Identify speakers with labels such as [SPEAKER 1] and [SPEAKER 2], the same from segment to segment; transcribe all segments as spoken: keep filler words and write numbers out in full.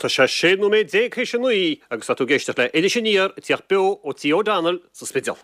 [SPEAKER 1] Tá sé sé nó méid dé chééis nuí agus tú géiste le éidir sin níor tíocht be ó tí ó Daniel sa spidal.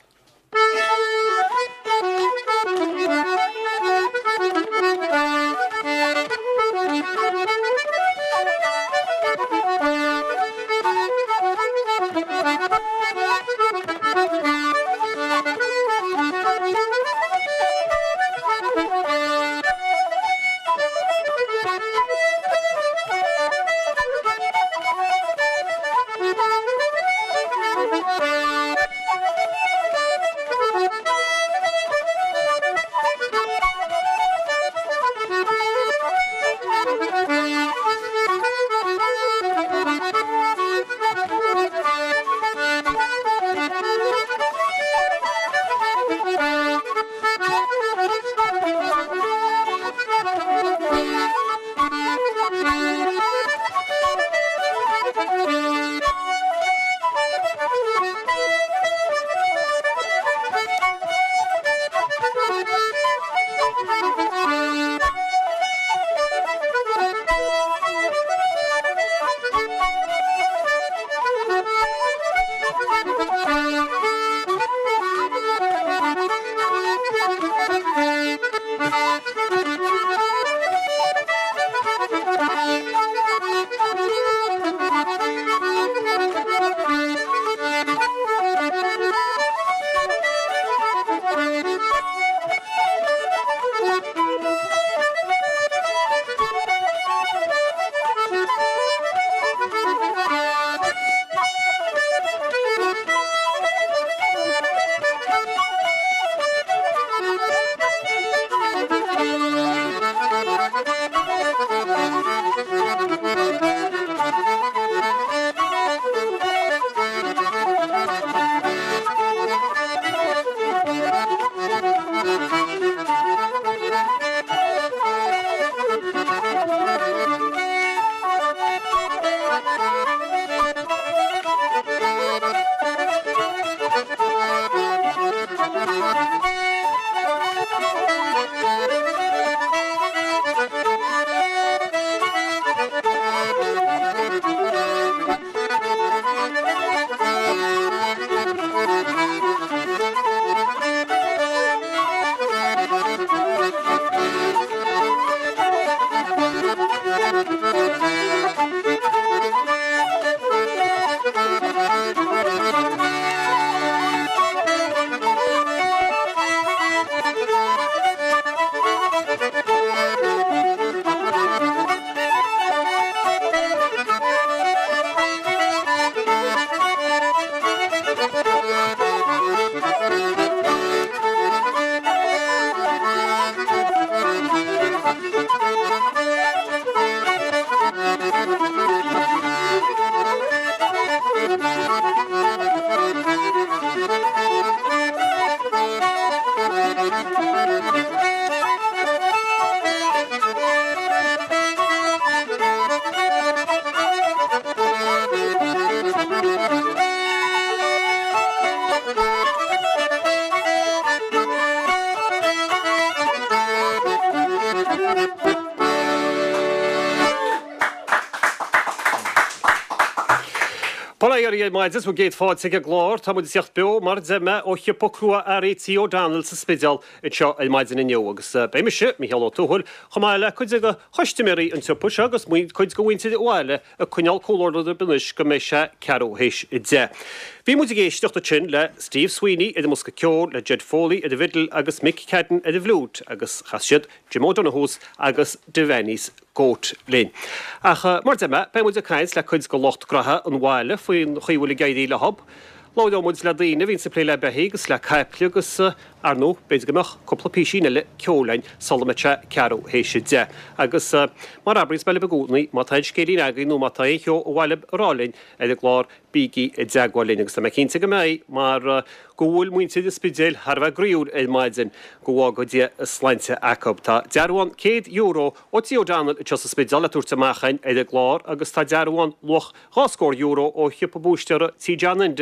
[SPEAKER 1] Polair maids wo géit fád sig glár tá mu siocht be mar zeme ó chipocrua ari tí ó Daniel sa spidal it seo el maids in neo agus be me se mi hello túhul chamáile chuid go choisteméí an tupu agus mu chuid go winti óile a cunal cólór de benis go mé se ceú héis i dé. Bhí mu géistecht a chin le Steve Sweeney i de Musca Ceol le Jed Foley i de Vidal agus Mick Cadden i de Vlúd agus chasiad Jim O'Donoghue agus de Venice Goat Lynn. Ach mar zeme be mu a caiins le chuid go locht gratha an bháile faoin chuhfuil gaidí le hob. Láid mu le daine vín sa plé le behé agus le caipli agus ar nó beidir goach coppla písíine le ceolain sallamete ceú héise de. Agus mar abris beile begúnaí má taid céirí agaí nó má taid cheo ó bhhaile rálainn idir glár bíí i deagháilín agus tá cinnta go méid mar gohfuil muinte de spidéil Harbh gríúr é maidin go go dé sleinte acob tá dearháin céad euro ó tí ó Daniel i sa spidal a túirta maichain idir glár agus tá dearháin loch háscór euro ó chipa búisteara tí Janinde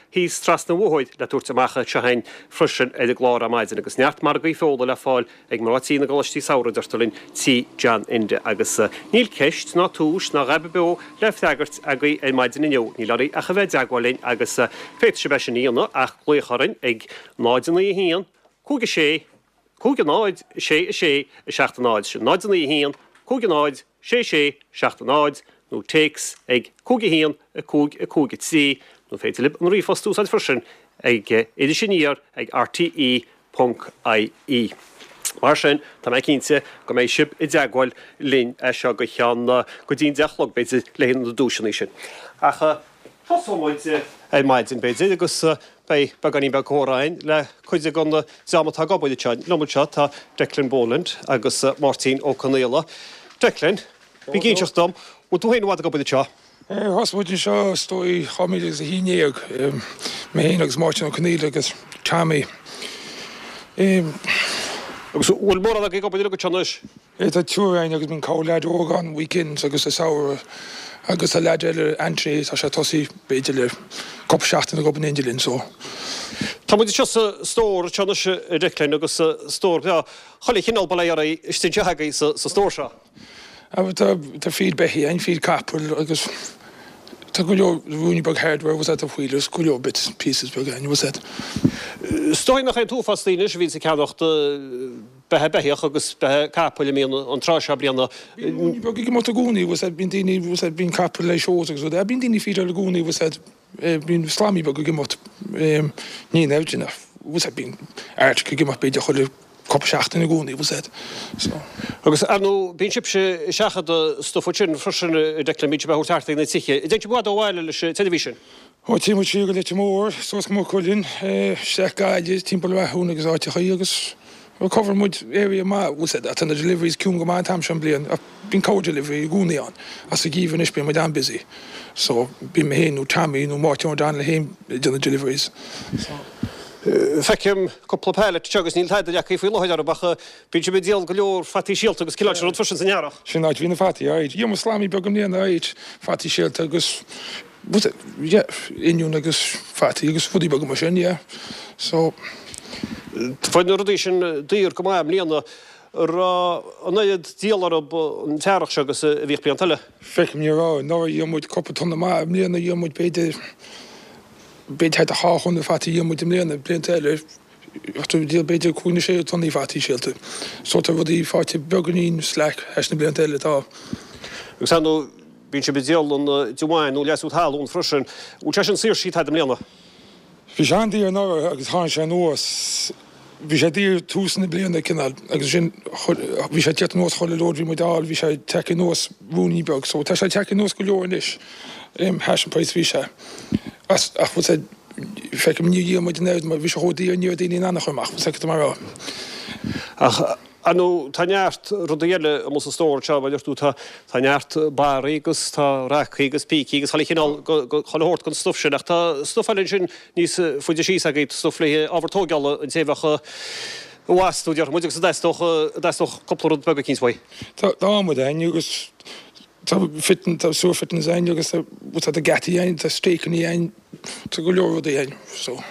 [SPEAKER 1] hí stras na bhóid le dúirt amachcha tehain frisin é glár a maidin agus neart mar go fóla le fáil ag martí na golistí saora dartalinn tí Jan Inde agus níl ceist ná túis ná rabbe be le fegart a go é maidin inniu ní leí a chahheith agháilinn agus féit se be sin íonna ach chluocharin ag náidirna í híon cúga sé cúga náid sé a sé i seachta náid sin náidirna í híon cúga náid sé sé seachta náid nó takes ag cúga híon a cúg a cúga tí nó féidir lib an rífos túsáid frisin ag idir sinníar ag r t e dot i e. Mar sin tá mé cinnte go méid sib i deagháil lín é seo go chean go dtíon deachlog beidir lehéan na dúisina sin. Acha Tásáid é maidin beidir agus bei baganí be córáin le chuide gan na deamatá gabbaide tein lomutse tá Declan Boland agus Martin O'Connell. Declan, bhí cínteach dom, ú tú héanamhád gabbaide te?
[SPEAKER 2] Hasmuid seo stoi chamid agus a hínéag mé héana agus Martin O'Connell agus Tammy.
[SPEAKER 1] Agus bhfuil mór a gabbaide go teanais?
[SPEAKER 2] É tá túrain agus bín cá leid ógan weekends agus a saoir agus a leid eile entry tá sé tosaí beidir le cop seachtain a go an Indilinn so.
[SPEAKER 1] Tá muid te stór teanais Declan agus stór chola chinál bala ar istinte hagaí sa stór seo.
[SPEAKER 2] Tá feed behi ein feed capel agus tá go leor Rooney-bug hardware was at a wheelers go leor bits and pieces bug ein was it.
[SPEAKER 1] Stoin nach ein túfastíine ví se ceannacht bethe behiach agus bethe capel mé an trá se blianana.
[SPEAKER 2] Rooney-bug ag mat a gúni was at bin dini was at bin capel lei shows agus a bin dini feed a gúni was at bin Slami-bug ag mat ní nevjina was at bin art ag mat beidir cholle cop seachtain na gúnaí was it.
[SPEAKER 1] Agus anú bín sib se seachad stofuin frisin Declan míid be hútarta na tiche. Dé bud óhhaile leis television?
[SPEAKER 2] Ó tí mu sí go le mór, sos go mó chuilinn se gaiide timppla bheithún agus áiticha agus cover muid area má was it at an deliveries cún go má tam sem blian a bín có delivery gúnaí an as a gíhan is be mu an busy. So bí mé héanú Tammy nó Martin dan le héim duna deliveries.
[SPEAKER 1] Fecem coppla peile tegus níl taidir leach faoi loid ar bacha bín se díal go leor fatí síalta agus ciile rud frisin san nearach.
[SPEAKER 2] Sin áid hína fatí áid. Dí Slami begam líana áid fatí síalta agus inún agus fatí agus fudí begam sin, yeah. So
[SPEAKER 1] Fáin rudí sin dtír go maim líana ar an éiad díalar an tearach se agus a bhíh blian tuile.
[SPEAKER 2] Fecem ní rá, nóir dhémuid coppa tonna maim líana dhémuid beidir Beit het a háchon de fatí mu dem léne blinteile deel beidir cúne sé tonni fatí sílte. So er wat die fáte buganín slek hena blinteile tá.
[SPEAKER 1] Gus anú bín se bedéal an dúmáin ó leú hallún frisin ú te an sír sí dem léna.
[SPEAKER 2] Vi an dí ná agus há sé nóas vi sé dír túsna blianana cinál agus sin vi sé te nós cholle lódri modál, vi sé te nós Rooney-bug, so te sé te nós go leornis hesin preis vi sé. As ach wat se fek am nieuw met de maar wie zo die nieuw die aan gemacht zeg het maar.
[SPEAKER 1] Ach anu tanjaart rodele om onze store cha wat doet ha tanjaart barigus ta rakigus pikigus hal ik al hal hoort kon stofje nach ta stofallen nís fu de sí agait stofle overtogal en sevach was studier moet ik ze dat toch dat toch koppel rond bugger kies way.
[SPEAKER 2] Da moet en jugus fitten tá so fitten sein agus wat a gatti ein tá steken í ein tá go leor dé ein so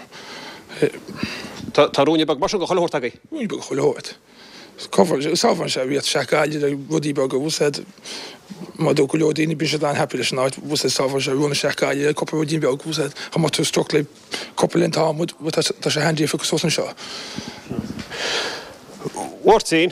[SPEAKER 1] Tá Rooney-bug mar go chohort agé.
[SPEAKER 2] Rooney-bug chohort. Cover sáfan sé viet seáile a Rooney-bug was het má do go leor déine bis an happy night was sáfan sé runna seáile coppa Rooney-bug was het ha mat stokle koppelint ha moet wat dat se handi fi sosan seo.
[SPEAKER 1] Wartín.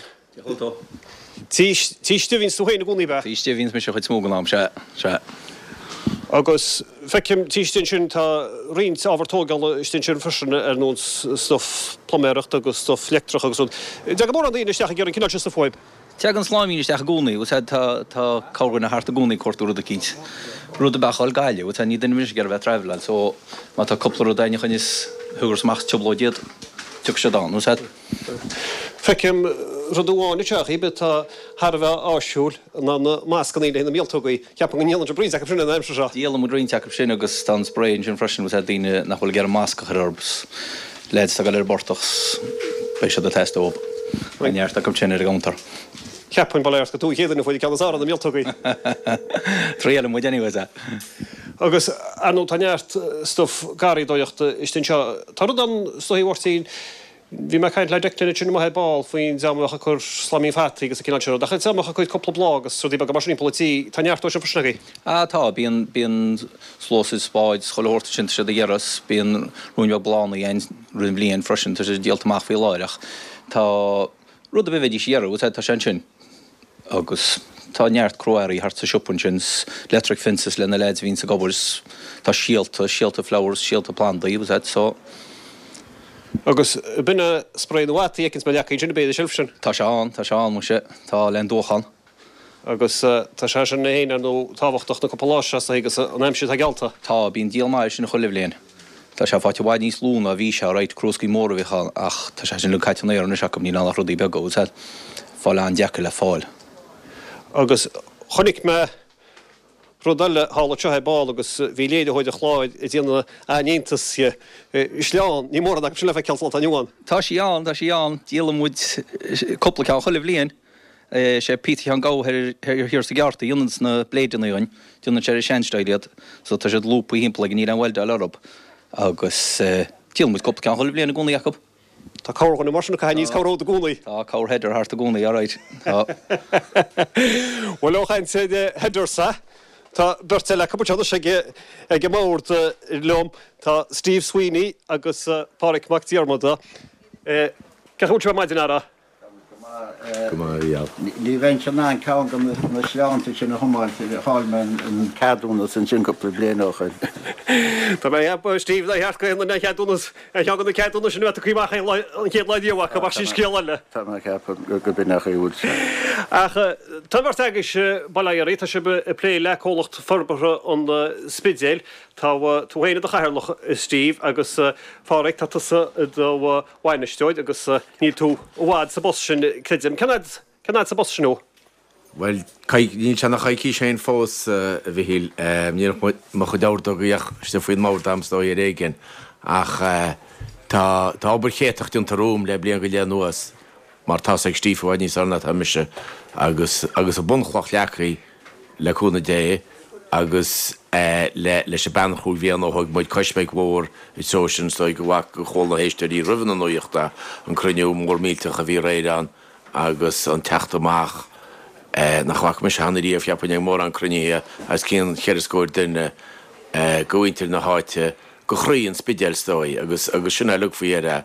[SPEAKER 1] Tíiste vín stohéin gúní be.
[SPEAKER 3] Tíiste vín me se chuid smógan am se se.
[SPEAKER 1] Agus fecem tíistin sin tá rint áhartógal istin sin frisin ar nó stof ploméirecht agus stof letrach agus son. De go mór an daine isteach gur an cinál sa fóib.
[SPEAKER 3] Te an sláimí isteach gúnaí, ús tá tá cágan na harta gúnaí cortú a kins. Rúd a bechal gaile, ú ní den mis gar bheith trefle, so má tá coppla daine chun is thugursmach teblódiad tu se dá, ús
[SPEAKER 1] Fecem rodúáin teach ibe tá Harbheith áisiúil ná máscaní na míltógaí ceapan an nílan brí a frina aimse seo.
[SPEAKER 3] Díal mu rin teach sin agus tá sprain sin freisin ús daine nachhfuil gar másca charbs leid a gal ar bortachs bei se a test op. Neart a go sin ar gátar.
[SPEAKER 1] Ceapan baléir go tú chéidir na foiidir ceannas ára na míltógaí.
[SPEAKER 3] Tríal mu déanamh.
[SPEAKER 1] agus anú taneart stuff garí dóocht istin seo. Tar an stohíhhairtíín bhí me caiint le deiclíine sin maithe ball faoin deamach chur slamí fatí agus a cinál seú. Dachas amach chuid coppla blog agus dí bag marsin polití taneart ó se forsnagaí.
[SPEAKER 3] Á tá bíon bíon slósid spáid choirta sin se dhéras bíon rúneag blána ein rún blion freisin tar sé díaltamach fao láireach. Tá rud a bhhéidir siarú tá sin sin agus tá neart croirí hart sa siúpan sin electric fences lena leid vín sa gobars tá síalta síalta flowers síalta planta í bheit so
[SPEAKER 1] agus binne spréin watí ekins me leachí sin beidir silfsin.
[SPEAKER 3] Tá seán tá seán mu se tá len dóchan
[SPEAKER 1] agus tá sé sin héin an nó táhachtach na coppláise agus an aimimse a gelta.
[SPEAKER 3] Tá bín díal mai sin na cholimléin. Tá sé fáte bhaid níos lúna a bhí se réit croscaí móra bhíchan ach tá sé sin le caiitenéir na seacham ní nach rudí begó fáil an deacha le fáil.
[SPEAKER 1] Agus chonig me rudalle hála tethe ball agus bhí léide chuid a chláid i dtíanana aontas isleán, ní mór sin le bheith cealt aniuáin.
[SPEAKER 3] Tá sí an tá sí an díala muid coppla ceá cholah líon sé Peter an gáir hir sa gearta dionans na bléidirnaíon dúna sé seanstaidiad so tá sé lúpa hímpla ní an bhilde lerob agus díal muid coppla ceá cholah líon na gúna Jacob.
[SPEAKER 1] Tá cágan marsna cha níos cáród a gúnaí.
[SPEAKER 3] Tá cáir heidir hart a gúnaí áráid.
[SPEAKER 1] Bhfuil óchain sé heidir sa Tá berte le capúteanna sé ag mórt leom tá Steve Sweeney agus Páric McDiarmada. Ceúte maidin ara?
[SPEAKER 4] Ní bhain se ná cá go na seánta sin na thomáil háilme an cadúna san sin go blianaáchain.
[SPEAKER 1] Tá mé heb Steve le heartcha na cheadúnas a tegan na ceadúna sin bheit chuach an chéad leidíomha go bhar sin scéile.
[SPEAKER 4] Tá ceap go bin nach úd.
[SPEAKER 1] Tá bhar teagis bailairí tá si lé lecólacht forbare an spidéil tá túhéine a chairlach Steve agus Páric tá do bhaineisteid agus níl tú bhád sa bos sin Clidim, Canad sa bos sinú?
[SPEAKER 5] Well, níl se nach chaí sé fós a bhíhíil ní mo chu dáirdaíoch sa faoin mór damsdó i réigen ach tá obair chéach dún tarúm le blion go lean nuas mar tá ag stíomhhaid níos arna haimiise agus agus a bunchhlach leachraí leúna dé agus leis sé ben chuúil bhíon óthg muid cosbeid mhór i sósin sto go bhha go chola héisteí rihanna nuochta an cruniú mór mílteach a bhí réan agus an teachtamach nach bhaach me se hanaí a fiapan mór an cruníthe as cían cheirascóir duine gointir na háite go chraíonn spidéalstói agus agus sinna lu faoar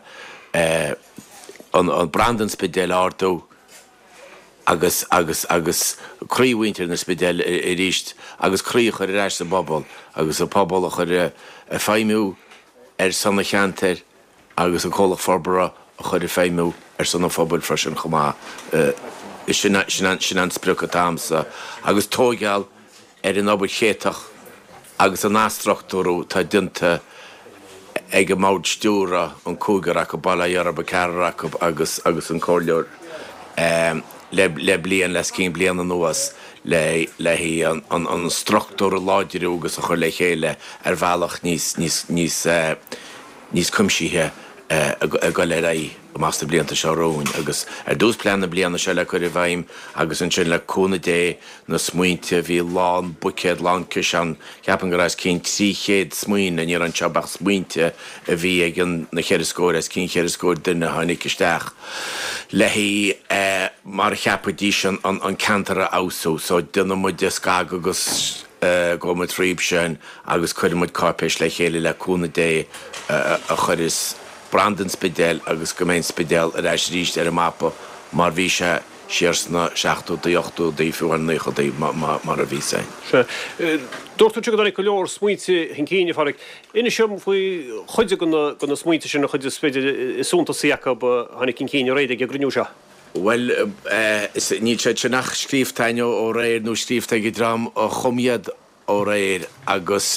[SPEAKER 5] an brandan spidéal ardó agus agus agus chríomhhaintir na spidéal i ríist agus chrío chuir reis a bobbal agus a pobal a chuir a féimú ar sanna cheantar agus a cholach forbara a chuir a féimú ar sanna fphobal freisin chumá sin an sprucha tamsa agus tógeal ar an obair chéach agus an nástrachtúrú tá dinta ag a máid stúra an cúgar a go bailaiar ba cearach agus agus an cóleor le blian les cín blian an nuas le le hí an an struchtúr láidirú agus a chuir le chéile ar bhealach níos níos níos níos cumsíthe a go le raí másta blianta se róin agus ar dús pleanna blianana se le chuir bhaim agus an sin le cúna dé na smuointe bhí lán bucéad láncis an ceapan go raibh cin trí chéad smuoin a níor an teabach smuointe a bhí ag an na cheirascóir as cin cheirascóir duine tháinig isteach. Le hí mar cheapadí an an cantara ausú, so duna muid de scag agus go mu tríb sin agus chuir muid cápéis le chéile le cúna dé a chuir is brandan spidéal agus goméin spidéal a reis ríist ar a mapa mar bhí se siarsna seachtú diochtú dí fiúhainna chu mar a bhí sé.
[SPEAKER 1] Dúirtú go go leor smuointe hin cíine farric. Ina sem faoi chuide go na smuointe sin na chuide spéidir isúnta siacha hanig cin cíine réide a grniú se.
[SPEAKER 5] Well, ní sé se nach scríomhtaine ó réir nó scríomhta go drám ó chomiad ó réir agus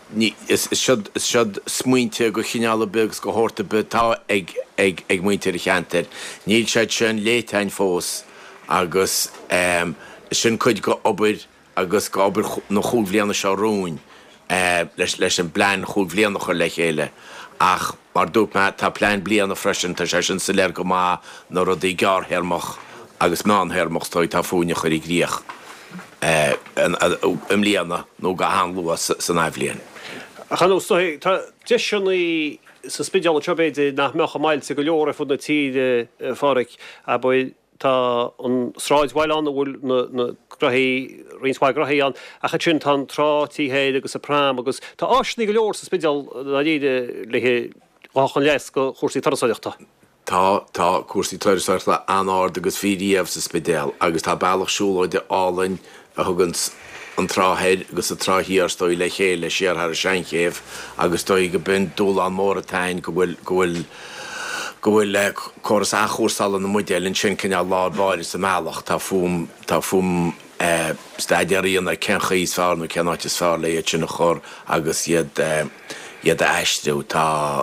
[SPEAKER 5] siad smuointe go chineála begus go háirta be tá ag ag muointe a cheantar. Níl sé sin léitein fós agus sin chuid go obair agus go obair nó chúlbhléanna se róin leis leis an blein chúlbhléanna chu le chéile. Ach mar dúirt me tá plein blianana freisin tá sé sin sa léir go má nó rud í gár hermach agus ná an hermach tóid tá fúne chuir i gríoch. im líana nó go hanlú san aimhlíon.
[SPEAKER 1] Chan sto tá deisinaí sa spideal trobéide nach mecha mail sa go leor fu na tíide fáric a boi tá an sráid bhil an bhfuil na grahí rinsá grahí an a cha sin tan trátí héad agus a prám agus tá áisna go leor sa spideal na díide le áchan leis go chósaí tarsáideachta.
[SPEAKER 5] Tá tá cuasaí tuirsáir le anáard agus fídíomh sa spidéal agus tá bailach siúlóide álainn a thugans an tráhéid agus a tráthíar stoi le chéile siar ar a seinchéh agus dói go bin dúil an mór atain go bhfuil go bhfuil go bhfuil le choras a chóstal an na muideilinn sin cinneal lábáir sa meach tá fum tá fum staidiaríon a cenchaíos fear nó cenáitis fear le sin na chór agus iad iad a eistriú tá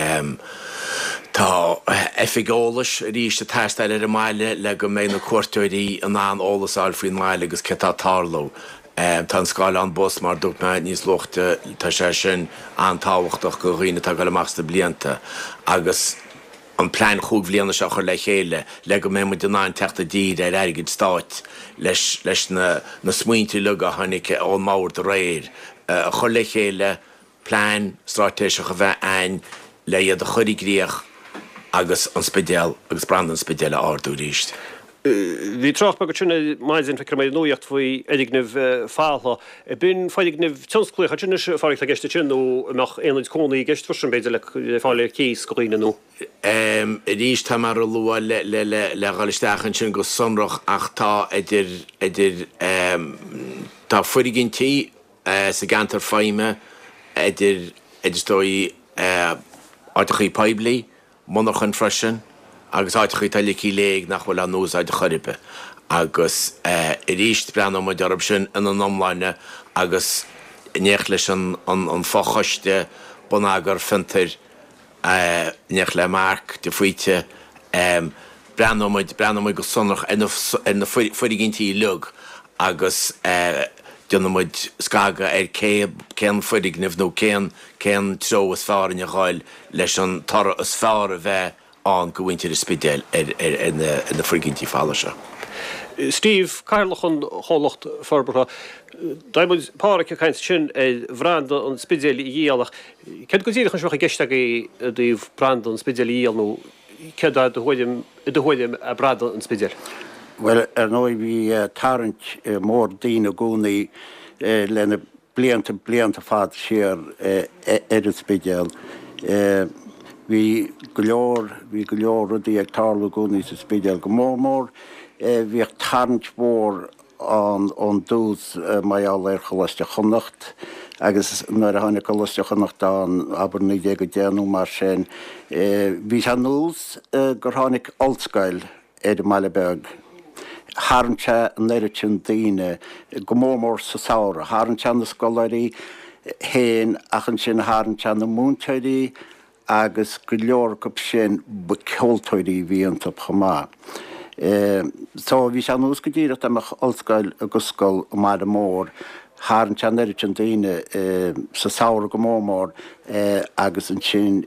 [SPEAKER 5] Tá efigólas ríiste taisteil ar a maile le go mé na cuairtúirí an an ólas alfrií maile agus cetá táló. Tá sáil an bos mar dúirt me níos luchta tá sé sin antáhachtach go riine tá go amachsta blianta agus an plein chuúg bbliana se chu le chéile le go mé mu denáin teachta díd ar airgid stáit leis leis na smuointí le a tháinig ón máir de réir a chu le chéile plein stratéiseach a bheith ein le iad a chuirí gríoch agus an spidéal agus brand an spidéile ardú ríist.
[SPEAKER 1] Bhí troch be go tuna maidin feicear méid nuíocht faoi éidirgnimh fála. Bin fáidighnimh tionsclúich a tuna fáric a gceiste sin nó nach éanaid cónaí gceist fusin beidir le fáile cíos go riine nó.
[SPEAKER 5] Ríist tá mar a lua le le gáilistechan sin go sonrach ach tá idir idir tá fuirigintí sa gantar feime idir idir stoi áitichaí peblií monach an freisin agus áitichaí taileí léig nach bhfuil an nús áid a choribe agus i ríist brean am dearab sin in an omláine agus neach leis an fáchaiste bonagar fintir neach le marc de fuite brean am go sonach in na fuirigintí lug agus Dionmuid scaga ar cén fuidighnimh nó cén cén tro is fear in a gháil leis an tar is fear a bheith an go bhaintear is spidéal in na fuirigintí fála se.
[SPEAKER 1] Steve, Carlach an hálacht farbara, daimid páric a caint sin bhrand an spidéal i dhéalach. Ced go dtíad chun seach a gceiste a dtíobh brand an spidéal i dhéal nó ced a dhuidim a brand an spidéal?
[SPEAKER 4] Well, er nói vi tarrant mór dína gúnaí lena blianta blianta fad sér ar a spidéal. Vi go leor vi go leor rudí ag tarla gúnaí sa spidéal go mór mór vi tarrant mór an an dús maiall ar cholaiste chonacht agus nuair a tháinig cholaiste chonacht an aber ní dé go déanú mar sin. Vi se nús gur tháinig oldscail ar Maileberg. Harnse neiretin díine go mór sa saora. Harnse na scolairí héin achan sin harnse na múnteirí agus go leor go sin bu ceoltóirí bhíonanta chomá. So bhí se nús go ddíirecht amach olscail agus scoil mar a mór. Harnse neiretin díine sa saora go mór agus an sin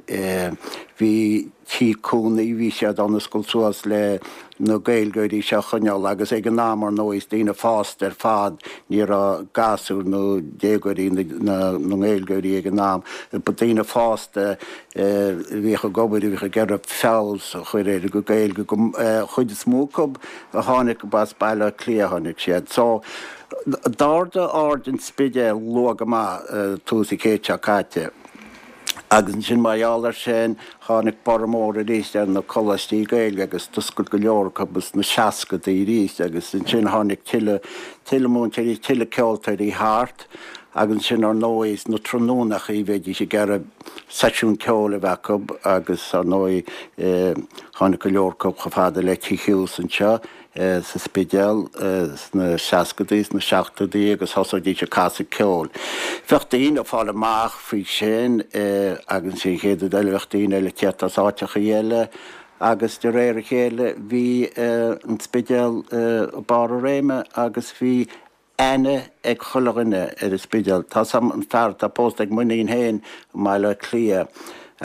[SPEAKER 4] bhí tí cúnaí bhí siad an na scoilsúas le nó gailgairí se chuneal agus ag an námar nóis dína fást ar fad ní a gasú nó déagairí na gailgairí ag an nám. Ba dína fásta bhí a gobarí bhí a gearab fels chuir éidir go gail go chuid smócob a tháinig bas baile clia tháinig siad. So dáda ard in spidéal luag amá tús i céite a cáte. Agus sin maiálar sin tháinig barmór a ríist ar na cholaistí gailge agus tuscail go leor agus na seascad í ríist agus sin tháinig tiile tiilemúnteirí tiile ceoltairí thart agus sin ar nóis na trónach í bhéidir sé gearab seisiún ceola bheacab agus ar nói tháinig go leor go fada le tíchiús an seo sa spidéal na seascadaí na seachtaí agus thosaidí se casa ceol. Feachtaín a fáil amach faoi sin agus sin chéad eile feachtaín eile tetas áiteach dhéile agus de réir a chéile bhí an spidéal bar a réime agus bhí aine ag chulaghine ar a spidéal. Tá sam an fear tá post ag muíon héin mai le clia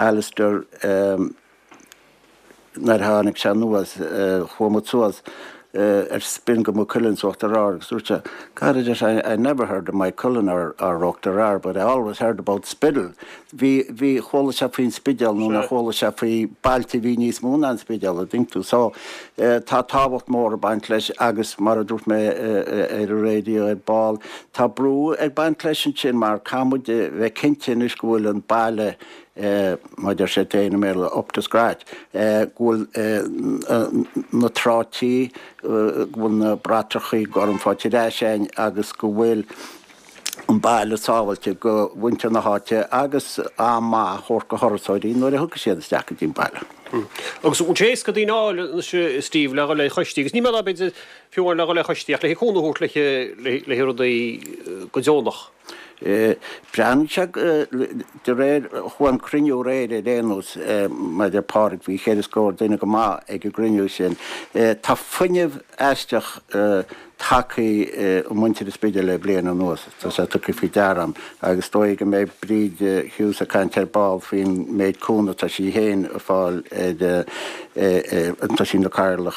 [SPEAKER 4] Alistair nar tháinig se nuas chuamat suas er spin go mo Cullen so the rar so I, I never heard of my Cullen or, or rock the rar but I always heard about Spittle vi vi håller sig fin spidel nu när håller sig fi balti vi nis monan spidel I think to so ta ta vart more banklesh agus mar drut me er radio er ball ta bro er banklesh chin mar kamud ve kintin is golen bale Uh, maar daar zit een meer op te scratch. Goal na trati, goal braterchi, gorm fatidashen, agus goal een baile savaltje, go winter na hatje, agus ama horka horsodi, no de hukje de stakke in baile.
[SPEAKER 1] Agus ún chééis go dtíá Steve le le choistígus ní mar beidir fiúir le le choistíach le chuna hút le le hiúdaí go deonnach.
[SPEAKER 4] Brandseach de réir chuan crinneú réir déanús me de páric bhí chéad scóir duine go má ag go grinneú sin. Tá fuineh eisteach takeí muinte is beidir le blian an nuas, Tá sé tu fi deram, agus dói go méid bríd hiús a cantar ball fin méid cúna tá sí héin a fáil tá sin na Carlach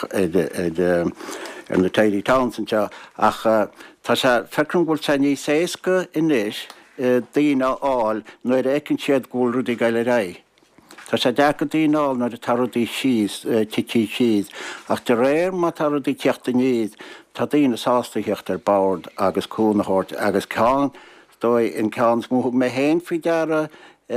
[SPEAKER 4] ar na Tidy Towns an seo ach tá sé fecran bhfuil sa ní séasca inis daoine áil nuair écinn siad gúil rudí gaile rá. Tá sé deacha daoine áil nuair a taradí síos tití síos ach de réir má taradí teachta níos tá daoine sásta hecht ar bord agus cúnahort agus cáin dói in cáns mú me héin fi deara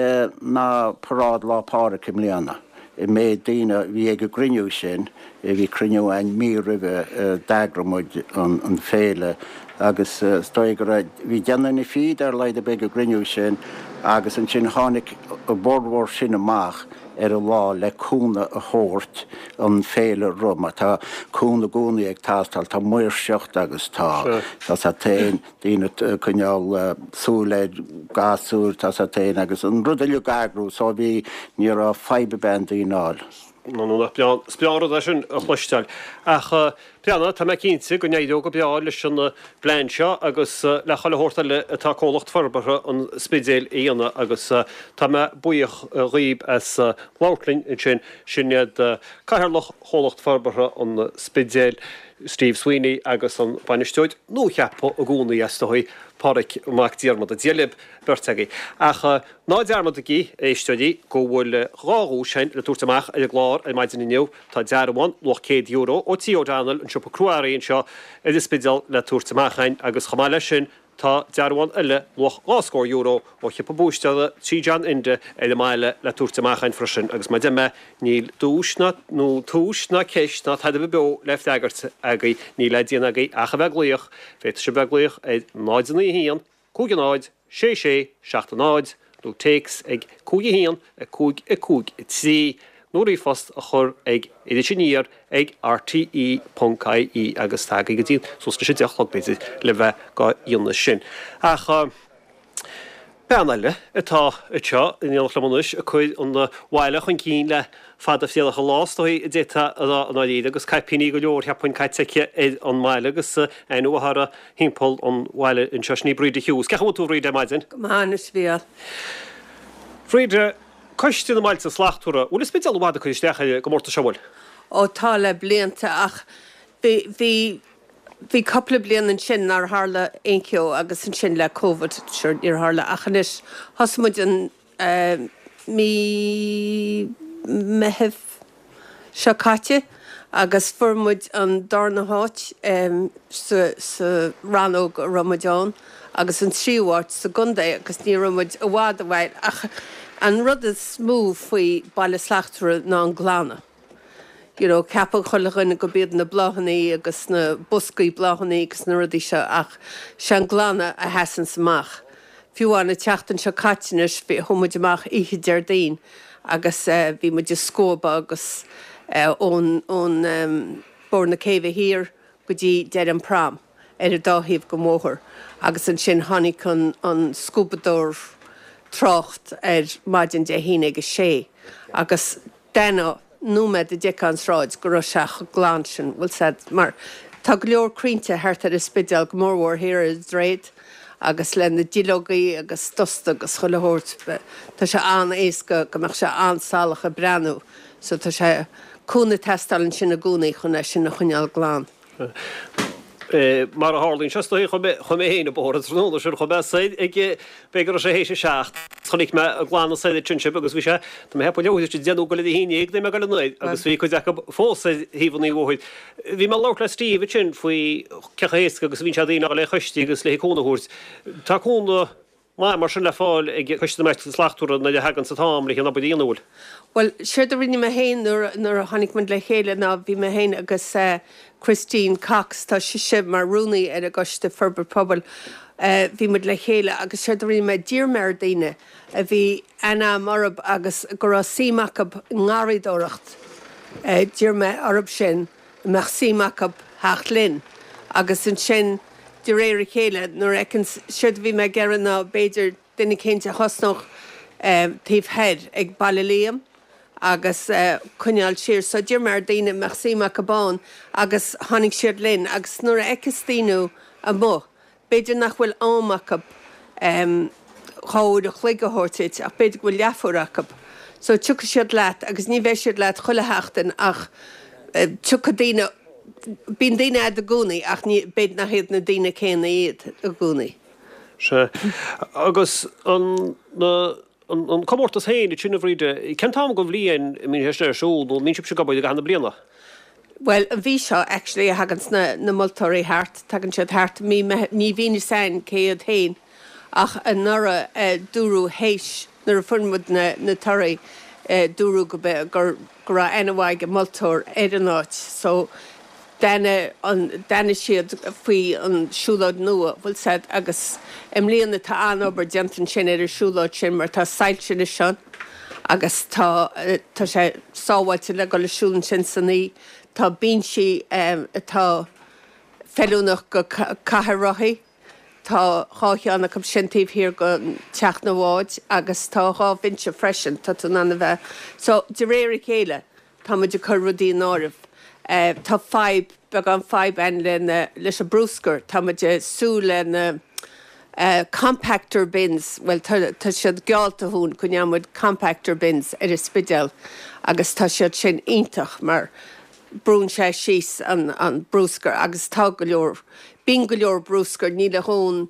[SPEAKER 4] ná parád lápára cimliana. mé daine bhí ag go grinneú sin, bhí crinneú ein mí ribh dagramid an féle agus stoi go bhí deanna fiad ar leid a be go grinneú sin agus an sin tháinig a bordhór sin amach ar a lá le cúna a thuirt an féle rum. Tá cúna gúnaí ag tástal tá muir seocht agus tá tá sa tain daine chuneall súleid gasúr tá sa tain agus an rudailú gagrú só bhí níor a feibe ben daoináil.
[SPEAKER 1] No no spiar da sin a chluisteil. Ach peanna tá me cínte go néidir go beáil leis sin bléinseo agus le chaile hórta le atá cólacht farbartha an spidéil íana agus tá me buíoch riomh as láirlinn sin sinad caithearlach chólacht farbartha an spidéil Steve Sweeney agus an banisteoid nó cheappa a gúnaí estóí páric mac diarmad a dialib bertegi. Ach ná diarmad a gí éisteoidí go bhfuil ráú sin le túirtamach a glár a maidin inniu tá dearmán loch céad euro ó tí O'Donnell an siúpa cruaíonn seo i spidal le túirtamachain agus chamáile sin tá dearmán eile loch gáscór euro ó cheappa búisteada tíjan inde eile maile le túirtamachain freisin agus mai deime níl dúsna nó túsna ceisna tá be be left agart agaí ní le díana agaí a bheith glíoch féit se bheith glíoch é náidanna híon cúgan náid sé sé seachta náid nó takes ag cúgi híon a cúg a cúg i tí nóí fast a chur ag idir sinníar ag R T E dot I E agus tag go dtíon sos go sé deachlog beidir le bheith go dionne sin. Ach beanile atá iteo in lemonis a chuid an bhile chun cín le fad a fialach a lástóí déta a náíad agus caipiní go leor heappain caiiteice an máile agus ein uathra hímpol an bhile in seisní bríide hiús. Cecha tú ríide maidin?
[SPEAKER 6] Mánas bhíal.
[SPEAKER 1] Fríide coiste na mailte slachtúra, bhfuil is speisial bhada chuistecha go mórta seoil?
[SPEAKER 6] Ó tá le blianta ach bhí Bhí coppla blian an sin ar hála écio agus an sin le COVID sure ar hála achanis hasmuid an mí meheh seáte agus formmuid an darna háit sa ranóg Ramadan agus an tríhhart sa gundé agus ní muid a bhád a bhaid ach an rud is smú faoi baile slachtúra ná an glána. You know, capal chollachan go bíad na blachannaí agus na buscaí blachannaí agus na rudí seo ach sean glána a hesan samach. Fiúhána teachtain seo caiitinis bhí thumuid amach ihe deardaín agus bhí muid scóba agus ón bór na céimhe hir go dtí dead an pram ar a dáhíomh go móthir agus an sin tháinig an scúbadóir trocht ar maidin de híine agus sé agus déna númed de decansráid go seach glán sin bhfuil said mar tá go leor crínte thart ar is spidal go mórhór hir is dréid agus le na dílogaí agus tosta agus cholathirt tá sé an éasca go meach sé ansálacha breanú so tá sé cúna testalinn sin na gúnaí chun é sin na chuneal glán.
[SPEAKER 1] Mar a hálín se chum héine bór tróna siú chobéid ag begur sé hééis seach chonig me a gláánna sé tunse agus bhí se me hepa leúiste déanú go híine de me go nuid agus bhí chuid fósa híhannaí bhid. Bhí me lera Steve sin faoi cehééis agus bhín se dtíine le chuistí agus le cónaút. Táúna má mar sin le fáil ag chuiste me slachtúra na de hagan sa tám le an abdíanúil.
[SPEAKER 6] Well, sure the rinne me hain nor nor hannig man le chéile na bhí me hain agus uh, Christine Cox tá si sib mar Rooney ar a goiste Ferber Pobble uh, bhí mud le chéile agus sure the rinne me dír daine a bhí Anna Marab agus go síachab ngaridóracht uh, dír me arab sin meach síachab hacht lin agus in sin di réir chéile nor ekins sure bhí me geran na beidir duine cénte hosnoch um, tíh head ag Ballileam agus uh, cuneal siir so dír mar daine meach síach cabán agus tháinig siad linn agus nuair eicas tíú a mo. Beidir nach bhfuil ámachab um, cháid a chluig a hórtit ach beidir bhfuil leafúrachab. So tucha siad leat agus ní bheith siad leat chuile heachtain ach uh, tucha daine bín daine ad a gúnaí ach ní beidir na héad na daine céna iad a gúnaí.
[SPEAKER 1] Se agus an na an komórtas héin tuna bhríide, cen tá go bhlíon mín heiste siúl nó mín se gobaid a ganna bliana?
[SPEAKER 6] Well, a bhí seo actually a hagans na, na multóirí hart, tagan siad hart, ní bhíine sein céad hain ach a nura uh, dúrú héis nar a funmud na, na toirí uh, dúrú go be gur gur a enhaig a multóir éad an áit. So Dana an Dana siad faoi an siúlód nua bhfuil said agus im líonna tá anobair gentan sin ar a siúlód sin mar tá sail sin is sean agus tá tá sé sáhailte le go le siúlan sin sanní tá bín si um, tá fellúnach go cathairothaí tá chácheanna go sintíomh hir go teach na bháid agus tá há vinse freisin tá tú anna bheith. So de réir chéile tá muidir chur rudí an áibh. Uh, tá five bag an five en le leis a brúscar tá muidir sú le na uh, compactor bins well tá siad gealta hún chun neamid compactor bins ar is spidal agus tá siad sin ítach mar brún sé síos an, an brúscar agus tá go leor bín go leor brúscar ní le hún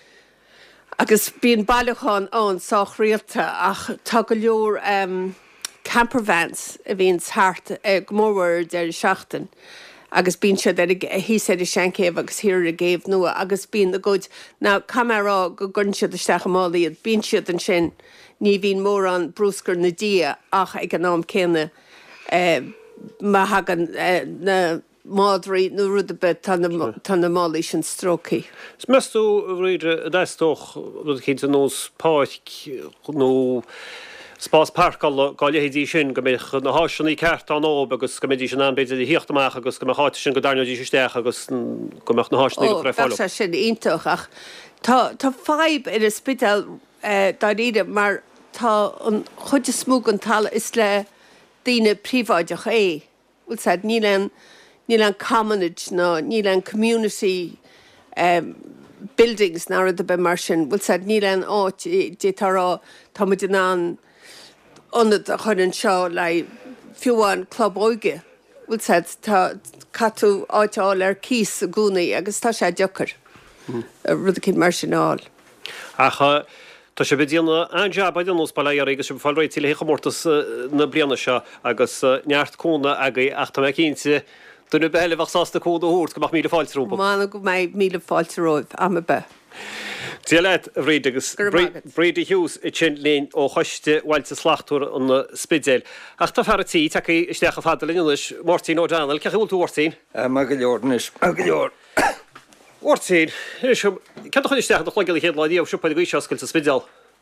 [SPEAKER 6] agus bíon bailachán an sách rialta ach tá go leor um, campervans a bhíns hart uh, gmórhar der seachtain agus bín siad ar hí sé a seancéh agus hir a géibh nua agus bín na good ná camerará go gunn siad isteach málaíad bín siad an sin ní bhín mór an brúscar na dia ach ag an nám céine uh, má hagan uh, na mádraí nó rudabe tan na málaí sin strócaí.
[SPEAKER 1] S meú réidir a d'stoch rud chéint an nós páic nó Spás park gáile hédí sin go mé na háisinaí ceart an áb agus go médí sin an beidir hiochtach agus go háte sin go darnadí isteach agus go meach na háisinaí go fáil.
[SPEAKER 6] Ó, sin iontoch ach tá tá fáib ar a spital dá ide mar tá an chuide smúg an tal is le daoine príomháideach é. Bhfuil said ní len ní len commonage ná ní len community um, buildings ná a be mar sin. Bhfuil said ní len áit dé tarrá tá muid an Onad a chuinn seo le fiúháin club óige bhfuil said tá catú áiteáil ar cís a gúnaí agus tá sé deochar rud cin mar sináil.
[SPEAKER 1] Acha tá sé bit díanana anjab an nos bailí agus sem fáil réití le chamórtas na bliana seo agus neart cóna agaí achta me cínte duna beile bhsásta códa hút go mach míle fáilterópa.
[SPEAKER 6] Mána go méid míle fáilteróibh am be.
[SPEAKER 1] Tí leid réid agus Brady Hughes i sin léon ó choiste bhailte slachtúir an na spidéil. Ach tá feartí take isteach a fada leis Martin O'Donnell, ceach bhfuil tú Ortín?
[SPEAKER 7] Me go leornis me go leor.
[SPEAKER 1] Ortín, ce chuin isteach do chluigeil chéad láidíomh siúpa go seoscail sa spidéil?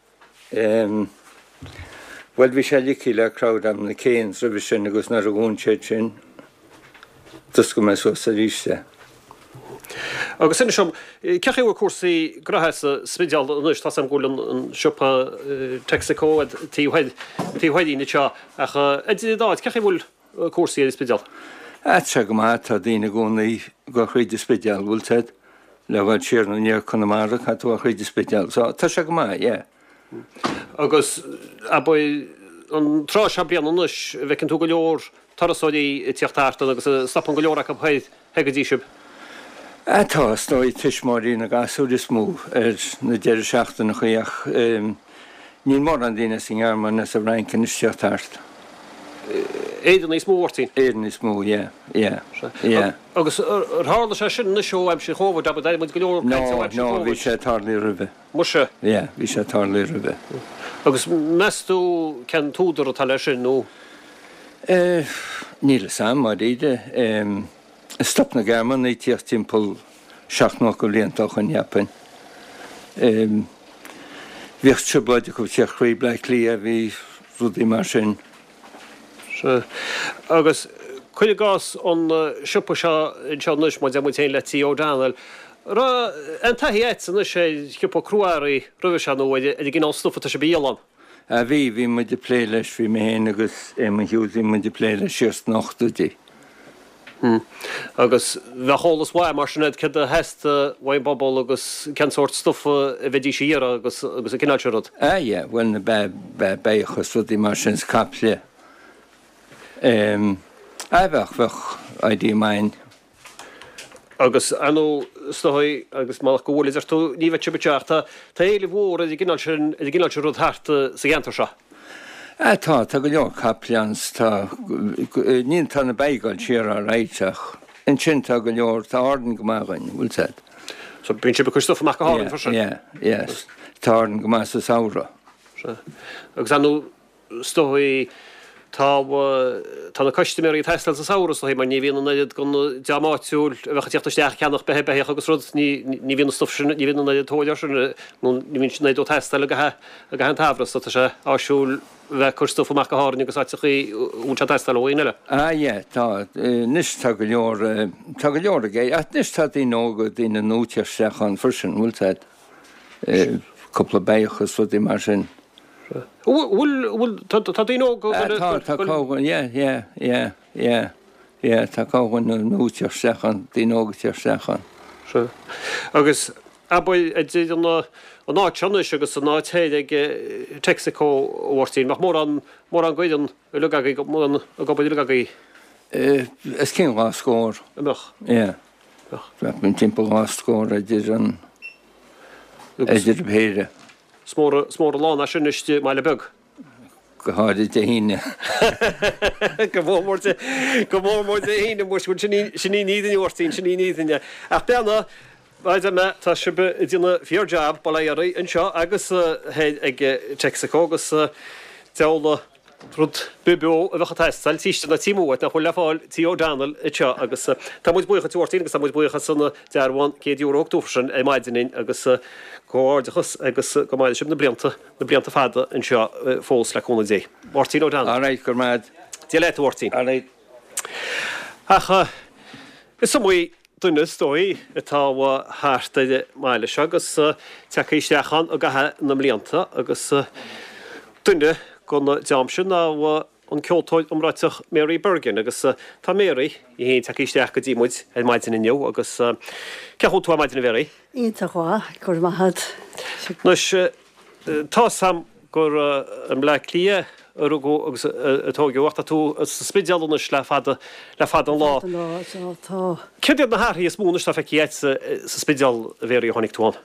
[SPEAKER 7] Well bhí sé licí le crowd am na céins ra bhí sin agus na a gún sé sin dus go me so sa ríiste.
[SPEAKER 1] Agus sin sem ceché bhfuil cuasaí grathe sa spidéal nuis tá sam gúil an siúpa Texaco tíhaidíine teo ach dáid ceché bhfuil cuasaí spidéal?
[SPEAKER 7] At se go má tá daoine gúnaí go chuide spidéal bhfuil teid le bhfuil siar na níor chunamara a tú a chuide spidéal. Tá se go má, é.
[SPEAKER 1] Agus an trá se blian an nuis bheitcinn tú go leor tarasóidí tíochtáirta agus stapan go leorach a bhaid hegadí sib.
[SPEAKER 7] Atá stoi tiismáí na gasú is mú ar na deidir seachtain na chuoach ní mór an daine sin armman na sa bhraincan is teart.
[SPEAKER 1] Éidir níos mórtíín.
[SPEAKER 7] Éan is mú, yeah, yeah, yeah.
[SPEAKER 1] Agus ar hála sé sin na seo am sin chomh dab d mu go leor
[SPEAKER 7] No, no, bhí sé tarlaí ribh.
[SPEAKER 1] Mu se?
[SPEAKER 7] Yeah, bhí sé tarlaí ribh.
[SPEAKER 1] Agus meú cean túidir a tal sin nó?
[SPEAKER 7] Níle sam mar ide. Stop na German í tíocht timppel seach nó go léonach an Japan. Bhíocht se blaide go teach chuí ble lí a bhí rudí mar sin.
[SPEAKER 1] Agus chuile gás an siúpa seo seo nuis má mu té le tí ó Daniel. Ra an taí éan sé chiúpa cruáirí ruh se nó a gin stufa se bílan.
[SPEAKER 7] A bhí bhí mu de plé leis bhí mé héana agus é hiúsí mu de plé le sios nachtúdí.
[SPEAKER 1] Agus bheit hálas bhaim mar sinad cid a heasta bhain bobbal agus ceansirt stufa a bheitdí siar agus agus a cinálterad.
[SPEAKER 7] Ah, yeah, well na béchas rudí mar sin caplia. Um, Ebach bheith a dí main.
[SPEAKER 1] Agus anú stoid agus má gohfuil ar tú níomh tibeteach tá éile bhór a gginál se rud háta sa gceantar seo.
[SPEAKER 7] Tá tá go leor caplians tá níon tá na beigáil siar a réiteach. An sin tá go leor tá ádan go mágain bhfuil said.
[SPEAKER 1] So bíonn si be chustof amach go háin
[SPEAKER 7] sin? Yeah, yes. Tá ádan go más sa saora.
[SPEAKER 1] Agus anú stoid tá tá na costimméí testal sa saoras hí mar ní bhíon naiad gon deamáitiúil a bhecha tíochttasteach ceannach bethe bethe agus rud ní ní bhíon stuff sin ní bhíon naiad tóidir sin nó ní bhín sin naidú testal a gathe a gahan tafras tá sé áisiúil bheith chu stuff amach go háin agus áitichaí únse testal óine.
[SPEAKER 7] Ah, yeah, tá níos tá go leor tá go leor a gé a níos tá dí nóga dtína nútear sechan frisin bhfuil said coppla béchas rudí mar sin.
[SPEAKER 1] Bhfuil tá dí nóga
[SPEAKER 7] Tá cágan, yeah, yeah, yeah, yeah, yeah, tá cágan na nútear sechan dí nógatear sechan.
[SPEAKER 1] Agus abaid an náitseannis agus an náithéad ag Texaco bhhairtíín, mar mór an mór an gaiidan lugaí mór a gobaid lugaí.
[SPEAKER 7] Is cin gá scór.
[SPEAKER 1] Amach?
[SPEAKER 7] Yeah. Bhín timppel gá scór a dtír an idir bhéire.
[SPEAKER 1] Smór lán a siniste meile beg.
[SPEAKER 7] Go háide de híine.
[SPEAKER 1] Go bhórmórte go bhórmórte híine mór sinní níidir ortíín sinní níidirne. Ach beanna Baid me tá sibe dtína fiorjab baléirí an seo agus ag Texaco agus teála rud bubú a bhecha teistal tíiste na tímúid na chuil leáil tí ó Daniel i teo agus tá muid bucha túirtíí agus tá muid bucha sanna dearháin céadúachúsin é maidinin agus códachas agus go maiid sib na blianta na blianta fada an seo fós leúna dé. Martí ó Daniel.
[SPEAKER 7] Áráid gur maid.
[SPEAKER 1] Tí leúirtíí.
[SPEAKER 7] Áráid.
[SPEAKER 1] Acha is sa mui duine stoi atá háirtaide meile se agus teachchan a gathe na mlíanta agus duine gon deam sin ná an ceoltóid umráiteach Mary Bergin agus tá Mary i hé teachchéisteach go dtímuid é maidin inniu agus ceú tú maidin na bhéí?
[SPEAKER 8] Íntaá gur mahad.
[SPEAKER 1] Nus tá sam gur an le lia arugó agus atógehaachta tú spéalúnas le fada le fad an lá. Ceidir na háirí is múna fe chéit sa spéal a bhéir tháinig túáin?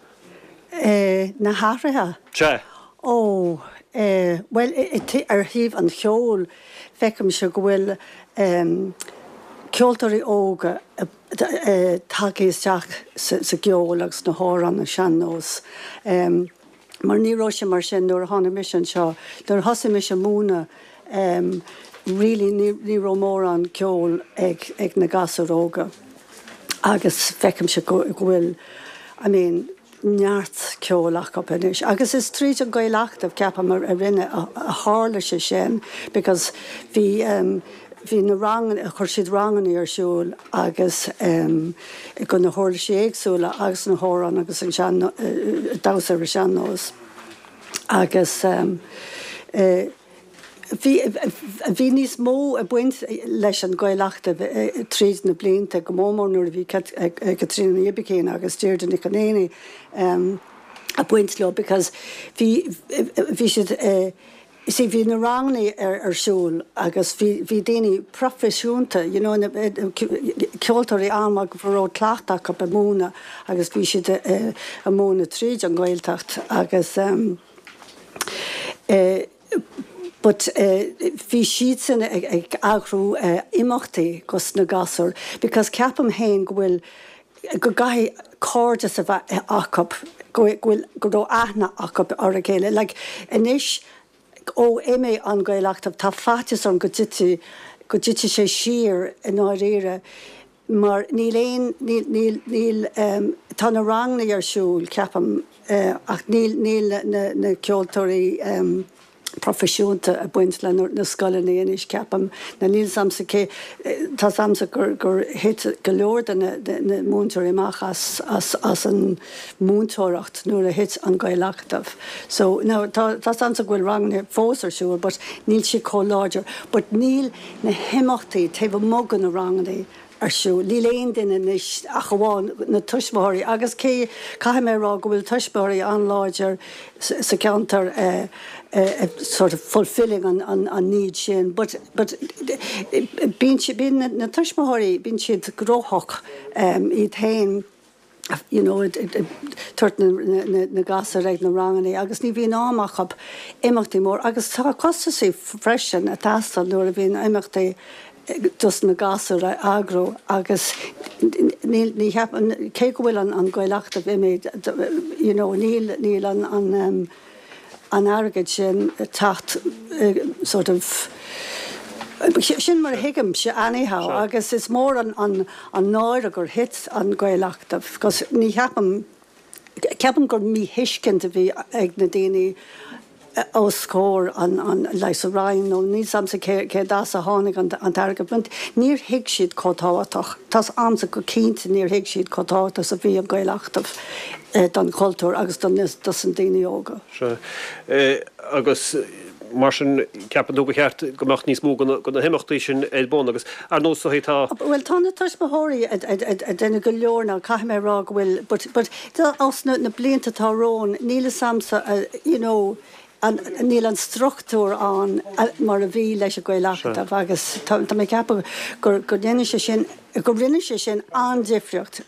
[SPEAKER 8] Na háirithe?
[SPEAKER 1] Se?
[SPEAKER 8] Ó, well ar híomh an cheol fecham se go bhfuil ceoltarí óga takeíteach sa geol agus na háran na seanós. Mar níró sé mar sin nuair hána mission seo, nuair thosa me se múna rilí níró mór an ceol ag ag na gasaróga. Agus fecham se go bhfuil, I mean, neart ceolach go penis. Agus is tríd an gaiileachta ceapa mar a rinne a hála sé sin, because bhí hí na rangan a chuir siad ranganí ar siúil agus go na hála sé éagsúla agus na háran agus an dása ar seanós. Agus bhí níos mó a buint leis an gaiileachta tríd na blianta go mómór nuair a bhí Catrína Iabicéin agus tíirde na canéine a buint le, because bhí siad see, bhí na rangnaí ar arsúil agus bhí daoine profisiúnta, you know, ceoltóirí anmha go bhró tlachtach be múna agus bhí siad a múna tríd an Gaeltacht agus um, uh, but bhí siad san ag agrú imachtaí gus na gasúr, because ceapam héin go bhfuil go gaith cóirdas a bheith acap, go bhfuil go dó aithna acap ar a chéile. Like, inis ó éime an Gaelachtamh tá fatas an go dtite go dtite sé siar in áiríre, mar níl éon níl níl um, tá na rangnaí ar siúil ceapam uh, ach níl níl na, na ceoltóirí um, profisiúnta a buint le na scoilení inis ceapam na níl samsa cé tá samsa gur gur hit go leor na na múntóir imach as as as an múntóireacht nuair a hit an Gaelachtamh. So now tá tá samsa bhfuil rangna fós ar siúil, but níl si có láidir, but níl na himachtaí taobh mogan na rangnaí ar siú. Ní léon duine níos a gháin na tuismitheoirí agus cé caiim mé rá go bhfuil tuismitheoirí an láidir sa ceantar uh, uh, sort of fulfilling an, an, an need sin, but but bín si bín na tuismitheoirí bín siad gróthach um, iad hain, you know, it it turt na na na gasar ag na ranganaí agus ní bhíon ámachab imachtaí mór agus tá costa sé freisin a tastal nuair a bhíon imachtaí just na gasar agro agus ní ní heb cé go bhfuil an an Gaelachtamh imé, you know, níl níl an an um, an airgid sin tacht uh, sort of sin mar hiigim se anyhow, agus is mór an an an náire gur hit an Gaelachtamh, cos ní heapam ceapam gur mí hiiscint a bhí ag na daoine ó scór an an leis a rain nó ní samsa cé cé das a tháinig an an targad. Níor hiig siad cótáach, Tás amsa go cínta níor hiig siad cótáach a bhí an Gaelachtamh don cultúr agus don das an daoine óga.
[SPEAKER 1] Agus mar sin ceapan dú cheart gomach níos mó go na himachtaí sin eilbón agus ar nó so hétá.
[SPEAKER 8] Well tá na tuismitheoirí a déna go leorna caiim mé rá bhfuil, but but as na blianta tá rón níl samsa you know an níl an struchtúr an mar a bhí leis a Gaelachtamh agus tá mé ceapa gur gur déine sé sin gur rinne sé sin an difriocht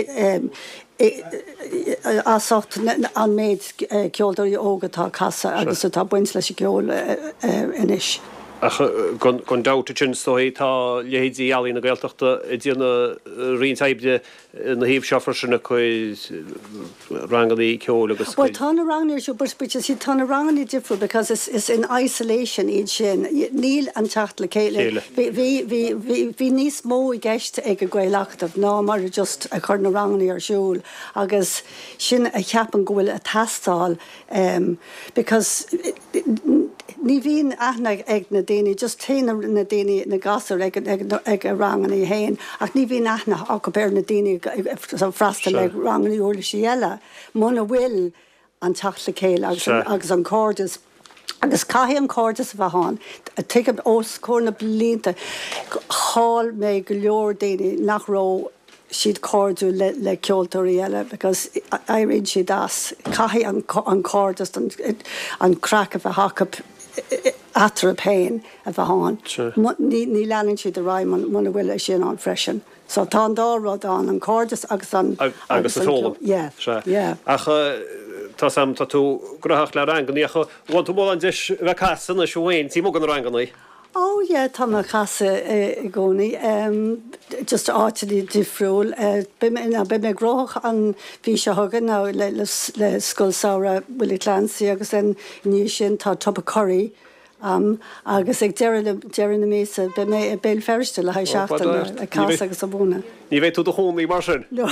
[SPEAKER 8] asácht an méid ceoltóirí ógatá casa agus tá buint leis a ceol inis.
[SPEAKER 1] Ach gon dáta sin stóí tá léhéadí ealaí na Gaeltachta i dtíana rion taibde na híomh seafar sinna chuid rangaí ceol agus.
[SPEAKER 8] Well, tá na rangaí siú, but sí tá na rangaí difriúil because it's, it's in isolation iad sin. Níl an techt le céile. Bhí níos mó i gceist ag a Gaelachtamh ná mar just a chur na rangaí ar siúil agus sin a cheapan go bhfuil a tastáil um, because ní bhíon aithne ag na daoine, just téanam na daoine na gasar ag ag a rangaí héin, ach ní bhíon aithne ach go beir na daoine freistal ag rangaí orla sí eile. Muna bhfuil an techt le céile agus an cóirdas. Agus caithí an cóirdas a bheitán, a tuigim os cór na blianta, cháil mé go leor daoine nach ró siad córdú le, le ceoltóirí eile, because I read siad as caithí an, an cóirdas an, an crack a bheith hacap atra pein a bheitán. Ní ní leanann siad a raim muna bhfuil sin an freisin. So tá an dárad an an cóirdas agus an
[SPEAKER 1] agus a tólam.
[SPEAKER 8] Yeah, yeah.
[SPEAKER 1] Ach tá sam tá tú gruthach le rangaí ach bhain tú mó an deis bheith casan a siúhain tí mó an rangaí.
[SPEAKER 8] Oh yeah, tá mar casa i gcónaí. Um, just áitií difriúil. Uh, be mé groch an bhí se thugan ná le, le, le scoilsára Willie Clancy agus an níos sin tá Tubba Curry. Um, agus ag dearan na mésa be mé a béil ferste le haid seachtain a cas agus a búna.
[SPEAKER 1] Ní bheith tú do hónaí mar sin?
[SPEAKER 8] No.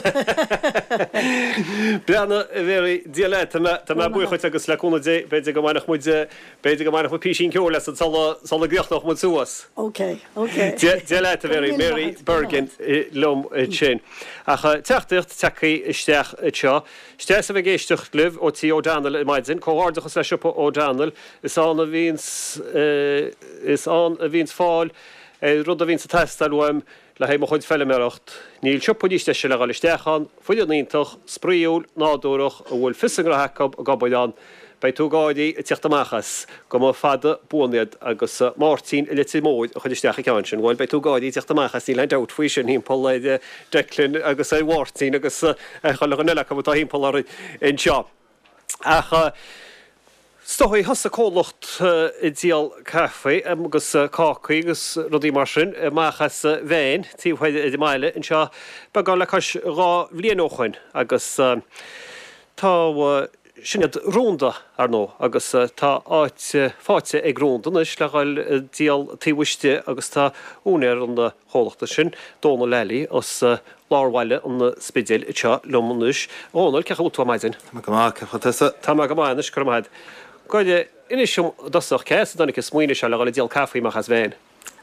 [SPEAKER 1] Beanna a bhéir diaile tá me buchuid agus leúna dé beidir go mainach muide beidir go mainach písín ceol leis an sala gríochtach mu suas.
[SPEAKER 8] Ok, ok.
[SPEAKER 1] Diaile a bhéir Mary Bergin lom sin. Ach teachtacht techaí isteach seo. Stéas a bheith géisteach libh ó tí O'Donnell i maidzin, cóhardachas leis op O'Donnell is an a bhíns is an a bhíns fáil rud a bhíns a testal uam le héim chuid fellimeacht. Níl siopúiste se le gáil isteachan, fuidir níintach, spríúil, nádúrach a bhfuil fisan go hacab a gabaidán Bei tú gáidí i teachtamachas go má fada buoniad agus Martin i leti móid a chuidisteach i cean sin, bhil bei tú gáidí teachtamachas í le dat faoi sin hímpol le Declan agus é Martin agus chola go nula go tá hímpol ar in seo. Ach Stohi has a cólacht i díal café agus cácaí agus rudí mar sin machas bhéin tíhhaid i meile in seo beá le cais rá bblianóchain agus tá sinnne rúnda ar nó agus tá áit fáte ag rúndanis le gáil díal tíhuiiste agus tá únéir an na chólachta sin dóna lelí os láhhaile an spidéil i teo lomanúis ónil cecha útá maidin. Tá go máis chumaid. Goide inisisiom dasach cés donna go smuoine se le gáil díal cafaí machchas bhéin.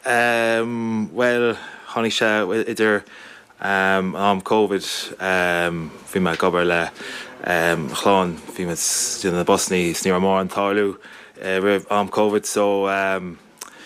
[SPEAKER 9] Um, well, honey se idir um, am COVID um, bhí me gobar le um, chláán bhí me na Bosní sníor mór an táú uh, rih am COVID so um,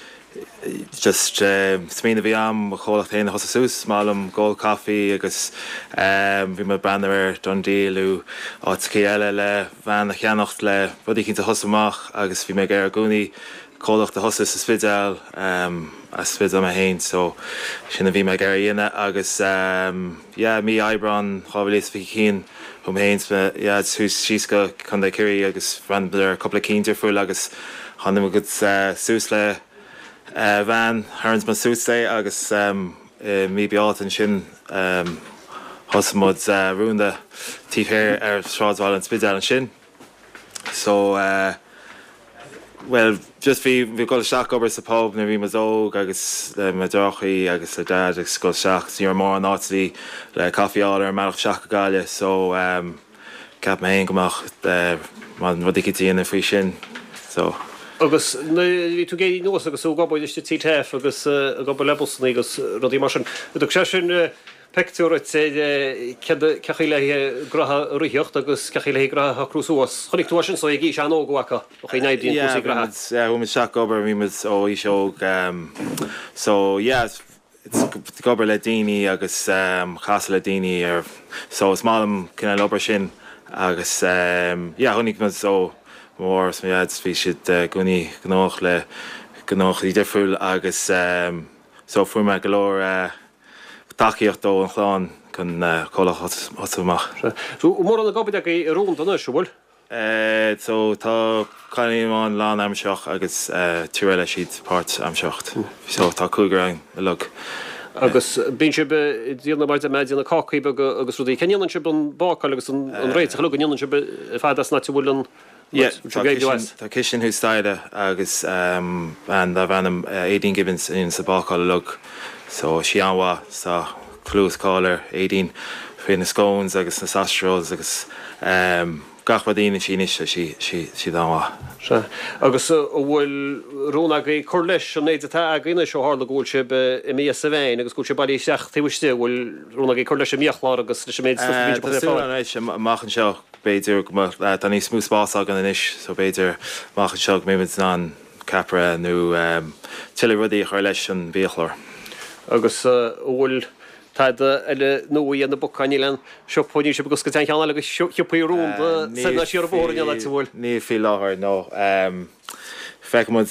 [SPEAKER 9] just um, smína bhí am cholacht héana hosa sús málam ggóil cafaí agus um, bhí me brandar Dundéalú áit cí eile le bhean na cheannacht le rudí cinnta hosamach agus bhí me gar gúnaí cólacht a hosa sa spidéal um, a spidéal me héin so sinna bhí me gar dhéine agus um, yeah, mí Ibran chábhalís bhí cín chum héins me yeah, sús síosca chun de curí agus brandar coppla cíntar fuil agus chana go uh, sús le Uh, van Harns man súsé agus um, uh, mí beátan sin um, hosamod uh, rúnda tíhéir ar sráidháil an spidéal an sin. So, uh, well, just bhí bhí go seach obair sa pub na bhí mas óg agus le me drochaí agus le dad agus go seach níor mór an átaí le cafiáil ar meach seach go gáile, so um, cap me héin gomach uh, man rudicítíana faoi sin. So,
[SPEAKER 1] agus ví tú géí nuas agus ó gobaid iste tí tef agus go lebosna agus rodí mar sin. Dú sé sin pectúir sé cechi le gratha ruíocht agus cechi le gratha cruúsúas. Chonig tú sin so ag gí se an óghacha ó chu néidíon cruúsaí gratha.
[SPEAKER 9] Yeah, bhfuil seach gobar bhí ó íseog so yeah, it's gobar le daoine agus um, chasa le daoine ar so is málam cinna lobar sin agus um, yeah, chunig mu ó mór mé bhí siad gúnaí gnách le gnách idirfriúil agus um, so fuair me go leor taíocht dó an chláán chun cholacht hosamach.
[SPEAKER 1] Sú mór an gobaid ag rúnta na siúil?
[SPEAKER 9] So tá caiíán lán amseach agus tuile siad páirt amseacht. So tá cúgur an lug.
[SPEAKER 1] Agus bín se díanana maid a méidirna cácaí agus rudí ceanan se an bácail agus an réit a lugan se fedas na bhfuil an
[SPEAKER 9] Yeah, tá cisin hú staide agus um, an a bhanam uh, Aideen Gibbons in sa bácáil lug so si anhá sa clús cáir Aideen fé na scóns agus na sastros agus um, gachbadíine sin is si si dáhá.
[SPEAKER 1] Agus bhfuil rúna í chur leis an éiad atá a gine seo hála gúil se i mí sa bhéin agus gúil se bailí seach tíhuiiste bhfuil rúna í chur leis míochlá agus leis méid
[SPEAKER 9] machchan seo beidir tá ní smús bás agan inis so beidir machchan seo mé ná capra nó tuile rudí chuir leis an bíochlár.
[SPEAKER 1] Agus bhfuil Táid eile nóí an na bocaní len seopóí se agus go tean cheanna agus siúpaí rúnda sanna siar bhór le bhfuil.
[SPEAKER 9] Ní fi láthir nó feicmid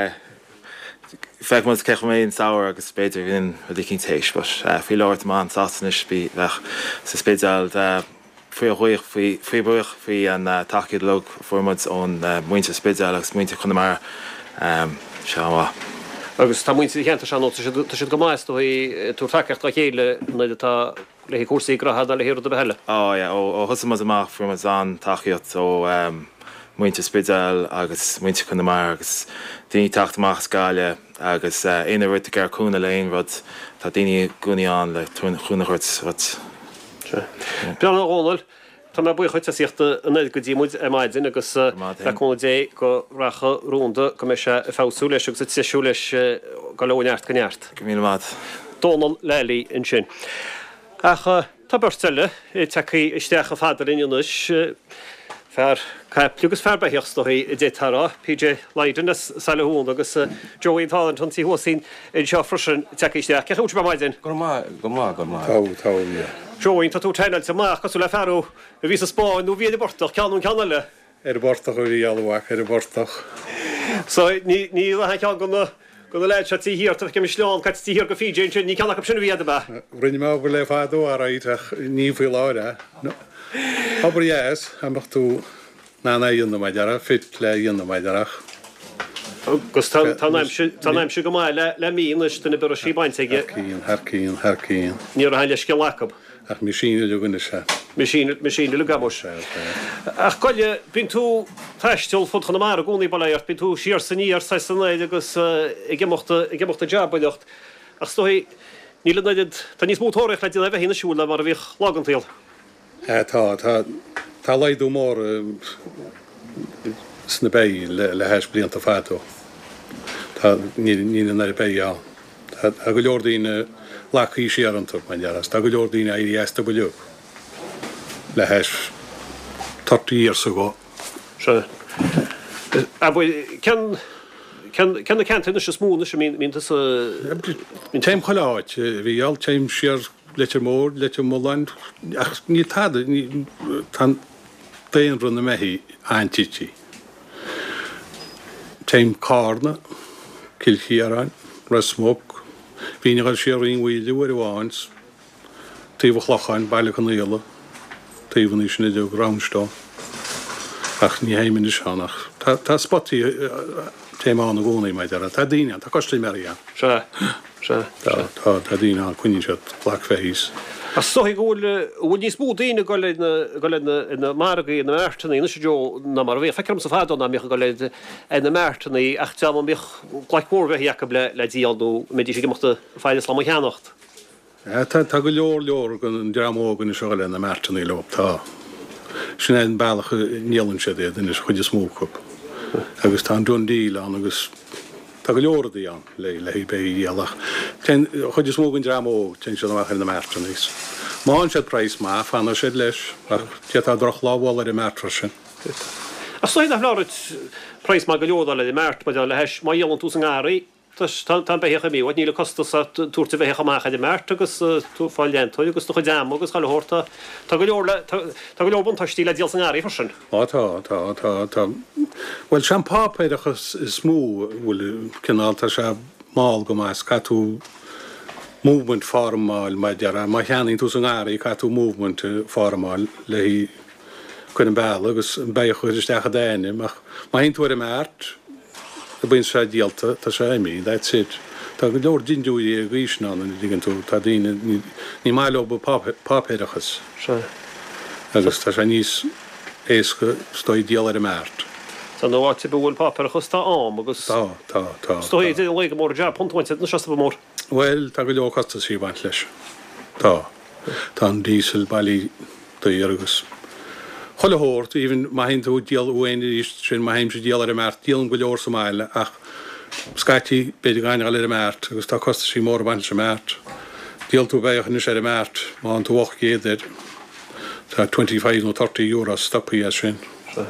[SPEAKER 9] feicmid ceich méon saoir agus beidir in a d cinn tééis fi láirt má an sasanis bí bheith sa spéideal fao chuoich fao buich fao an takeíad lug formid ón muinte spéideal agus muinte chuna mar se bhá.
[SPEAKER 1] Agus tá muinte chéanta se nó si go máist í tú takeart a chéile na tá le cuasaí gratha le héir a beheile.
[SPEAKER 9] Á ó thusamad amach formid an takeíocht ó muinte spéideal agus muinte chuna mar agus daoine taachtamach scáile agus ina ruirta gar cúna léon rud tá daoine gúnaíán le chúnachairt rud.
[SPEAKER 1] Beanna ónil, tá me buchuid a síochta an go ddímuid a maidin agus leúna dé go racha rúnda go me se fáú leis agus tíisiú leis go leneart go neart.
[SPEAKER 9] Go míle mád.
[SPEAKER 1] Dónal lelí in sin. Acha tá bertile teí isteach a fadar inionis fear plugus fearbeíochstoí i détarrá, P J Leiden saoún agus Joey Talent an tí hósín in seo frisin teíisteach. Ceach út maidin?
[SPEAKER 10] Go má go má go má.
[SPEAKER 1] Join tá tú teil sa máach cosú le ferú a ví a Spáin nó víidir bortach ceanún ceanile.
[SPEAKER 10] Er bortach o'r i alwach, er bortach.
[SPEAKER 1] So, ni le cean gona go le se tí hir go misleán cai tí hir go fí ní ceanna go sinna bhíad ba.
[SPEAKER 10] Rinne má go le fádó a raitach ní fí láire. Aber yes, amach tú ná na dionne maidiara, fit le dionne maidiarach.
[SPEAKER 1] Gus táim si go mai le míon is duna bar sí baint ige.
[SPEAKER 10] Harcíín, harcíín, harcíín.
[SPEAKER 1] Ní a haile ske lacab.
[SPEAKER 10] Ach mi síine le gunne se.
[SPEAKER 1] Misíine le gamos. Ach goile bín tú teistil fud chuna mar a gúnaí baléart, bín tú siar san íar sa sannéid agus i gimochta jabbaocht. Ach stoi ní le naid tá níos mótóirich le le bheith hína siúla mar a bhíh lágantail.
[SPEAKER 10] Tá, tá, tá leidú mór sna bei le heis blianta fátó. Tá ní na bei á. A go leordíine lachaí siarantach man dearas. Tá go leordíine I S W. Le heis tartaí íar sa go.
[SPEAKER 1] Se. A bhfuil cean Ken kent hinne se smúne sem mín
[SPEAKER 10] Min téim choláit, hí all téim siar letter mór, letter Molland, ach ní tad ní tan déan runna mehí antití. Téim Carna, Kilchiaran, Rasmok, híine gal siarín huiide war bháins, tíh chlochan, bailach an éile, tíhan is na dúg Ramstá, ach ní heimin is hánach. Tá spotí téimán a gúnaí maid ar, tá díine, tá costí meria.
[SPEAKER 1] Se, se.
[SPEAKER 10] Tá díine an cuine siad blackface.
[SPEAKER 1] A sohi gúil bhfuil níos mú daine go le na margaí na mertaí, na sé jo na mar bhíh fecem sa fádó na mí go le na mertaí ach te mí ghlaicmór bheith Jacob le díalú médí sé gimachta fáidir lá cheannacht.
[SPEAKER 10] Tá go leor leor gon an deamógan is seo le na mertaí le tá. Sin é an bailach níalann sé é in is chuide smócup. Agus tá an dundíí an agus tá go leordaí an le le bé díalach. Chuide smógan deamó ten se amach na mertaníos. Máin sé preis má fanna sé leis ach te tá droch láhil ar i mertra sin.
[SPEAKER 1] A stoid nach láid preis má go leorda le mert ba le heis má dhéalann tú san gáirí, tá behécha mí, ní le costas a túirta bheitcha amach a mert agus tú fáil leantóid agus tucha deam agus chaile hórta tá go leorban táistí le díal san gáirí farsin.
[SPEAKER 10] Á tá tá tá tá. Well sean pápéidechas is smú bhfuil cinál tá se máil go más catú movement formáil mai deara, má cheannaí tú san gáirí catú movement formáil le hí chuin bail agus an beich chuir isteach a déine, ach má hinn tú ar a mert, a bhain sé díalta tá sé éimi, that's it. Tá go leor dinúí a grísná na digan tú, tá daine ní mai le pápéidechas. Agus tá sé níos éasca stoi díal ar a mert.
[SPEAKER 1] Tá nóáte bhfuil pápéidechas tá am agus
[SPEAKER 10] Tá, tá, tá.
[SPEAKER 1] Stoi le go mór deab ponthainte na seasta mór.
[SPEAKER 10] Well, tá go leor costa sí baint leis. Tá. Tá an dísel bailí daí agus. Cholle hórt, even má hinn tú díal uaine íst sin má heim sé díal ar a mert, díal an go leor sa máile ach scatí beidir gáine ar a mert, agus tá costa sí mór baint sa mert. Díal tú beich is ar a mert, má an tú och géidir. Tá twenty-five nó thirty euros stoppaí a sin.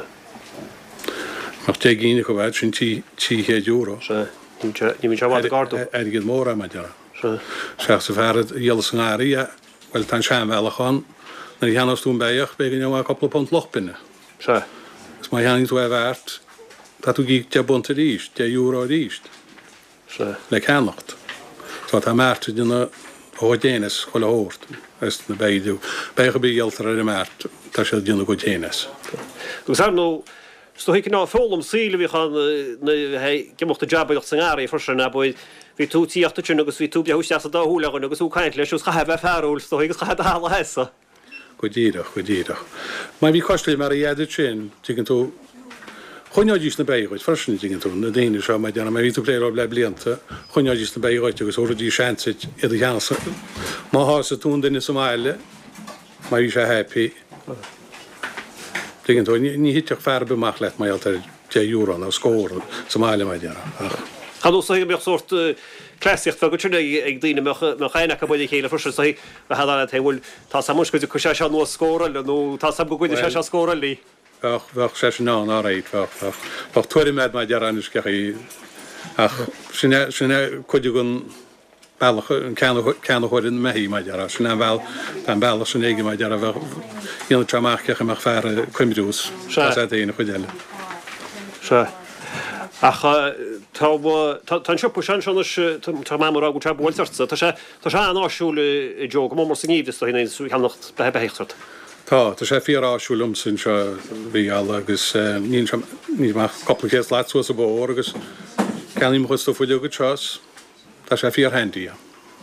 [SPEAKER 10] Mach té gíine go bhaid sin tí héad euro.
[SPEAKER 1] Ní mí seád a gardú.
[SPEAKER 10] Ergid mór a maid deara. Seach sa ferad díal san gáirí, well tá sean bhealachán, na dhéanas tún beich begin a couple pont lochpinne.
[SPEAKER 1] Se.
[SPEAKER 10] Gus má dhéanaí tú a bhart, tá tú gíic de bunta ríist, de euro ríist.
[SPEAKER 1] Se.
[SPEAKER 10] Le ceannacht. Tá tá mert duna ó déanas chola hórt, is na beidú. Beich a bíaltar ar a mert, tá sé duna go déanas.
[SPEAKER 1] Gus ar nó sto hic ná fólum síle bhí chan gimochta jabbaocht san gáirí farsin a bhfuil hí tú tíochtta sin agus hí tú beúiste a dáthúla agus ú caiint leis ús cha bheith ferúil sto higus cha hála heasa.
[SPEAKER 10] Go díireach, go díireach. Má bhí costlí mar a dhéidir sin, tígann tú chuineáidís na béighid, farsin tígann tú na daine seo mai deanna, má bhí tú léir le blianta, chuineáidís na béighid agus óradí seansit iad cheanasa. Má hása tún daine sa máile, má bhí sé happy. Tígann tú, ní hitteach fear bemach leit mai altar de euro na scór sa máile mai deanna.
[SPEAKER 1] Chanú sa beoch sort classicht fel go tuna ag dtíine me chaine a bud chéile fursa sa a heile bhfuil tá sam muiscuide chu sé nó scórail nó tá sam go goide sé se scórail lí.
[SPEAKER 10] Ach bheh sé ná á réid bh tuairí méid mai dearan is cechaí ach sinna chuide gon cean chuir in méí mai deara sin an bhil an bailach san éige mai deara bheith íon traachceach amach fear cuimidús é déana chu déile.
[SPEAKER 1] Se. Ach tá siopú sean tá mámara go tre bhiltarta, Tá sé Tá se an áisiúla jo go mór san níomh hína sú cheannacht be behéchtart.
[SPEAKER 10] Tá Tá sé fiarrásúlum sin se bhí agus ní copplichéas leú a bó agus ceanim chustú fuiile go tras Tá sé fiar hendií.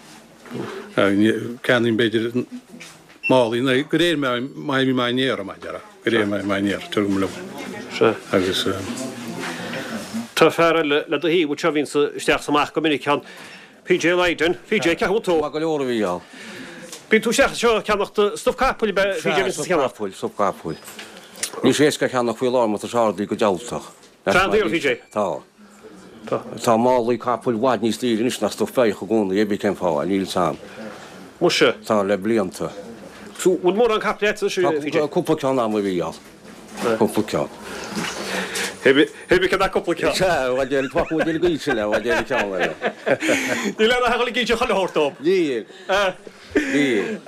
[SPEAKER 10] Ceanim beidir málaí go réir mai mí mai néar mai deara, go ré mai néar tumm le agus
[SPEAKER 1] Tá fer le do hí bú vín steach samach go minic an P J Leiden, P J ceú
[SPEAKER 11] go leor bhíá.
[SPEAKER 1] Bí tú seach seo ceannacht stofcapúil be
[SPEAKER 11] ceannafuil stofcapúil. Ní sé go cheannach fuil lá a sádaí go dealtach.
[SPEAKER 1] Tráíor P J?
[SPEAKER 11] Tá. Tá málaí capúil bhaid níos tíir is nach stof féich go gúna ébi cem fá a níl sam.
[SPEAKER 1] Mu se?
[SPEAKER 11] Tá le blianta.
[SPEAKER 1] Bhfuil mór an capléit
[SPEAKER 11] cúpa ceán am bhíá. Cúpa ceán.
[SPEAKER 1] Hebi cad cúpla ceán.
[SPEAKER 11] Se bhil déal tuú déal gíise le bhil déal ceán le.
[SPEAKER 1] Ní le a heála gíte chohortóm.
[SPEAKER 11] Ní. Ní.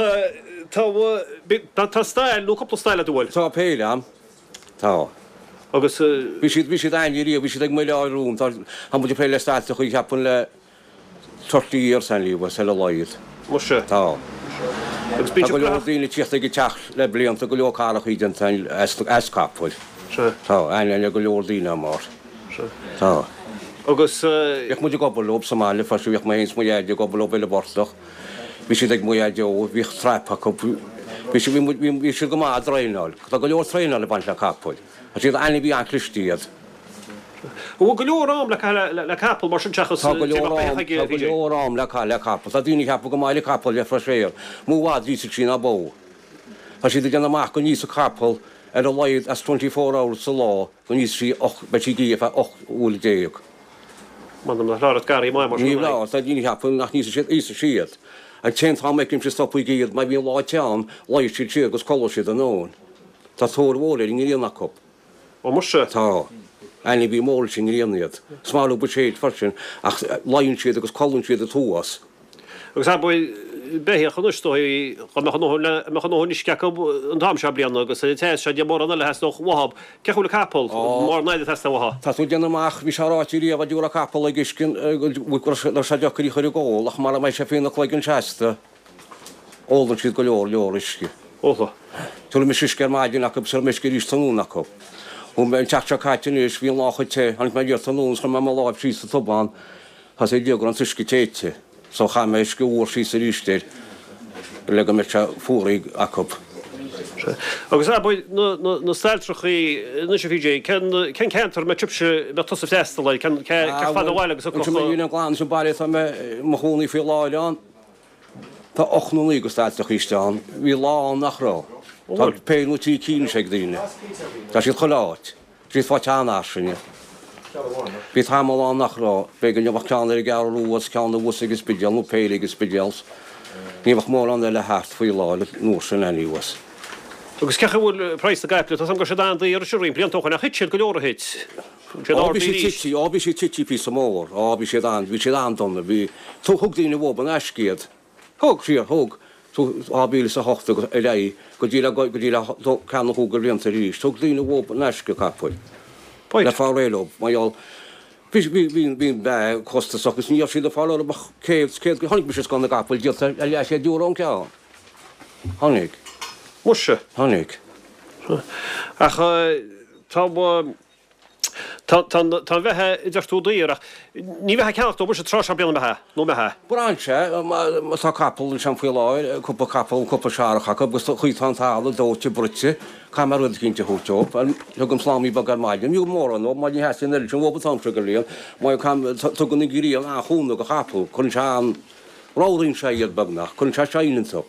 [SPEAKER 1] Tá stail nó coppla staile dúil.
[SPEAKER 11] Tá péile am. Tá.
[SPEAKER 1] Agus
[SPEAKER 11] bhí siad bhí siad aimíí, bhí siad ag muile áún, ha muidir péile státe chuí cheapan le tortííar san líomh se le láid.
[SPEAKER 1] Mu se?
[SPEAKER 11] Tá. go leor daoine tíochtta go teach le blianta go leorcálach íon escapfuil. Tá aine le go leor daoine mar. Tá.
[SPEAKER 1] Agus
[SPEAKER 11] Iach muidir gobalób Somália fasú bhíoh mé hés muidir gobalób ile bortach. Bhí siad ag muidir bhíoh trepa bhí si go má dréáil, Tá go leor tréáil le baint le capfuil. A siad aine bhí an clisttíad.
[SPEAKER 1] Ó go leor am le capal mar sin techas
[SPEAKER 11] Tá go leor am le le capal. Tá dúine cheappa go máile capal le freiséir, mú bhád ví sin a bó. Tá siad gan amach go níos a capal ar a leid as twenty-four hours sa lá go níos sí betí gíomh a och úla déag.
[SPEAKER 1] Man na rárad garí mai mar.
[SPEAKER 11] Ní lá, tá dúine cheappa nach níos ísa siad. Ag ten tá meicim sé stoppa géad, mai bhíon lá teán leid siad si agus chola siad an ón. Tá tóir bhóir in íonach.
[SPEAKER 1] Ó mu se?
[SPEAKER 11] Tá. Aine bhí mór sin réaniad. Smáú bu séad farsin ach laonn siad agus colinn siad a túas.
[SPEAKER 1] Agus a bhfuil béhé chunustóí mechanóis ce an dáim se blianana agus te sé de mór anile heas noch wahab. Ceúla capal mór naide testa waha.
[SPEAKER 11] Tá tú déanaach bhí serátíí a dúra capal a giscin le se decharí chuir gáil ach mar mé sé féna chuigen seasta ólann siad go leor leor isci.
[SPEAKER 1] Óla.
[SPEAKER 11] Tula mis iscer maidin ach se misci rí tanúnach. Hwn mewn teachtra caetyn ys fi'n loch o te, ond mae'n yw'r lwns gan mae'n lof sy'n sy'n toban, has ei diog o'n tysgu te te. So cha mae ysgu o'r sy'n sy'n ystod, lega mae tra ffwrig acob.
[SPEAKER 1] Agus a bwy, no steltrwch chi, nys y Fiji, cyn cantor mae tripsi, mae tos y festival, cyn fan o wael agos o coch.
[SPEAKER 11] Mae'n un o'n glan sy'n barith am mae hwn i ffil lael an. Ta och nhw'n lig o steltrwch i stan, fi lael nach ro. Tá pein ú tí cín sé dtíine. Tá siad choláit, sí fáte anáisina. Bí táán nach rá, be gan bh ceanna ar gar ruúas ceanna bhs agus spideal nó péir agus spideals. Níomh mór an le heart faoi láil nuair sin aníwas.
[SPEAKER 1] Agus cecha bhfuil preis a gaipla, tá sam go sé dánaí ar siúrin, blion tóchan a hitsead go leor hit.
[SPEAKER 11] Ábí sé tití, ábí sé tití pí sa mór, ábí sé dáin, bhí sé dándonna, bhí tú thug daoine bhban eisciad. Thug siar thug. Tú ábíle sa hochta go lei, go díla go díla ceanna húgur rianta rís, tug lína bhb neisce capfuil. Le fá rélob, maiall bhín be costa sogus níomh sí le fáil a céh céad go tháinig bis gan na capfuil díalta a le sé dúrán ceán. Tháinig.
[SPEAKER 1] Mu se?
[SPEAKER 11] Tháinig.
[SPEAKER 1] Ach tá Tá bheitthe idir tú daíach. Ní bheitthe ceannacht ó bu sé trás a beanna bethe, nó bethe.
[SPEAKER 11] Braintse tá capal sem fao láir, cúpa capal cúpa seacha agus chuítántála dóte brute, cha mar rud cinnte thuteop, thugam slámí bag ar maidin, miú mór an ó, maidin hesin ir sin bhba tamse go líon, mai tugan na guríon a chúna go capal, chun se an ráín sé iad bagnach, chun se seann top.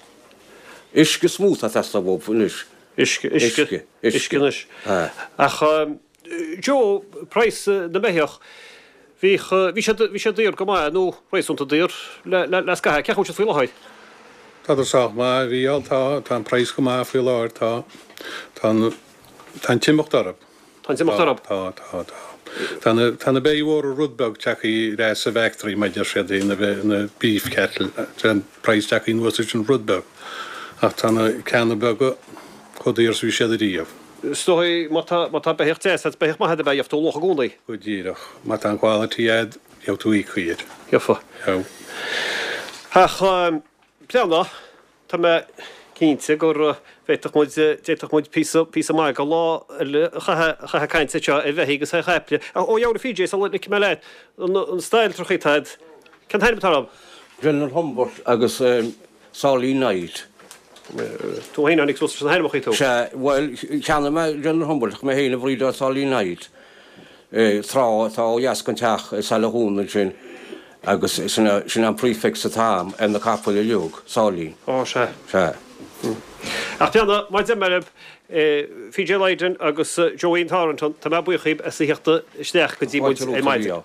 [SPEAKER 11] Isce smút a testa bhb inis.
[SPEAKER 1] Isce, isce, isce inis. Ach Jo, preis na méoch, hí sé dtír go mai nó preisúnta dtír le scathe, ceú se fao leid?
[SPEAKER 10] Tá idirach má bhíal tá tá an preis go má fao láir tá tá timmocht arab.
[SPEAKER 1] Tá sé martarab.
[SPEAKER 10] Tá tá tá. Tána bé ór rudbeg teí ré a vectorí meidir sé na beef kettle an price teí nu an rudbeg ach tána cena bega chodíir hí sé a díomh.
[SPEAKER 1] Stoi mata behecht sé beh ma had bei to loch gúnaí.
[SPEAKER 10] Go díireach mat an gháiltíad jou tú í chuiad.
[SPEAKER 1] Jofa. Ach pleanna Tá me cínte gur féach mu déach muid pí pí mai go lá cha caiinte seo i bheithégus a chepli. ó jou Fiji a le me leit an stail trochiid Can heim tarab?
[SPEAKER 11] Renner Humber agus Sálí Naid.
[SPEAKER 1] Tú héine an expo an heimach tú.
[SPEAKER 11] Se well cheanna me Renner Humber me héna bhríd a Sálí Naid. Trá tá jascan teach salún sin agus sin an prefix a tám an na capfuil a leog Sálí.
[SPEAKER 1] Ó se.
[SPEAKER 11] Se.
[SPEAKER 1] Ach teanna mai merib Fiji Leiden agus Joanne Tarrington tá me buchaib a heachta steach go dtí é maidide.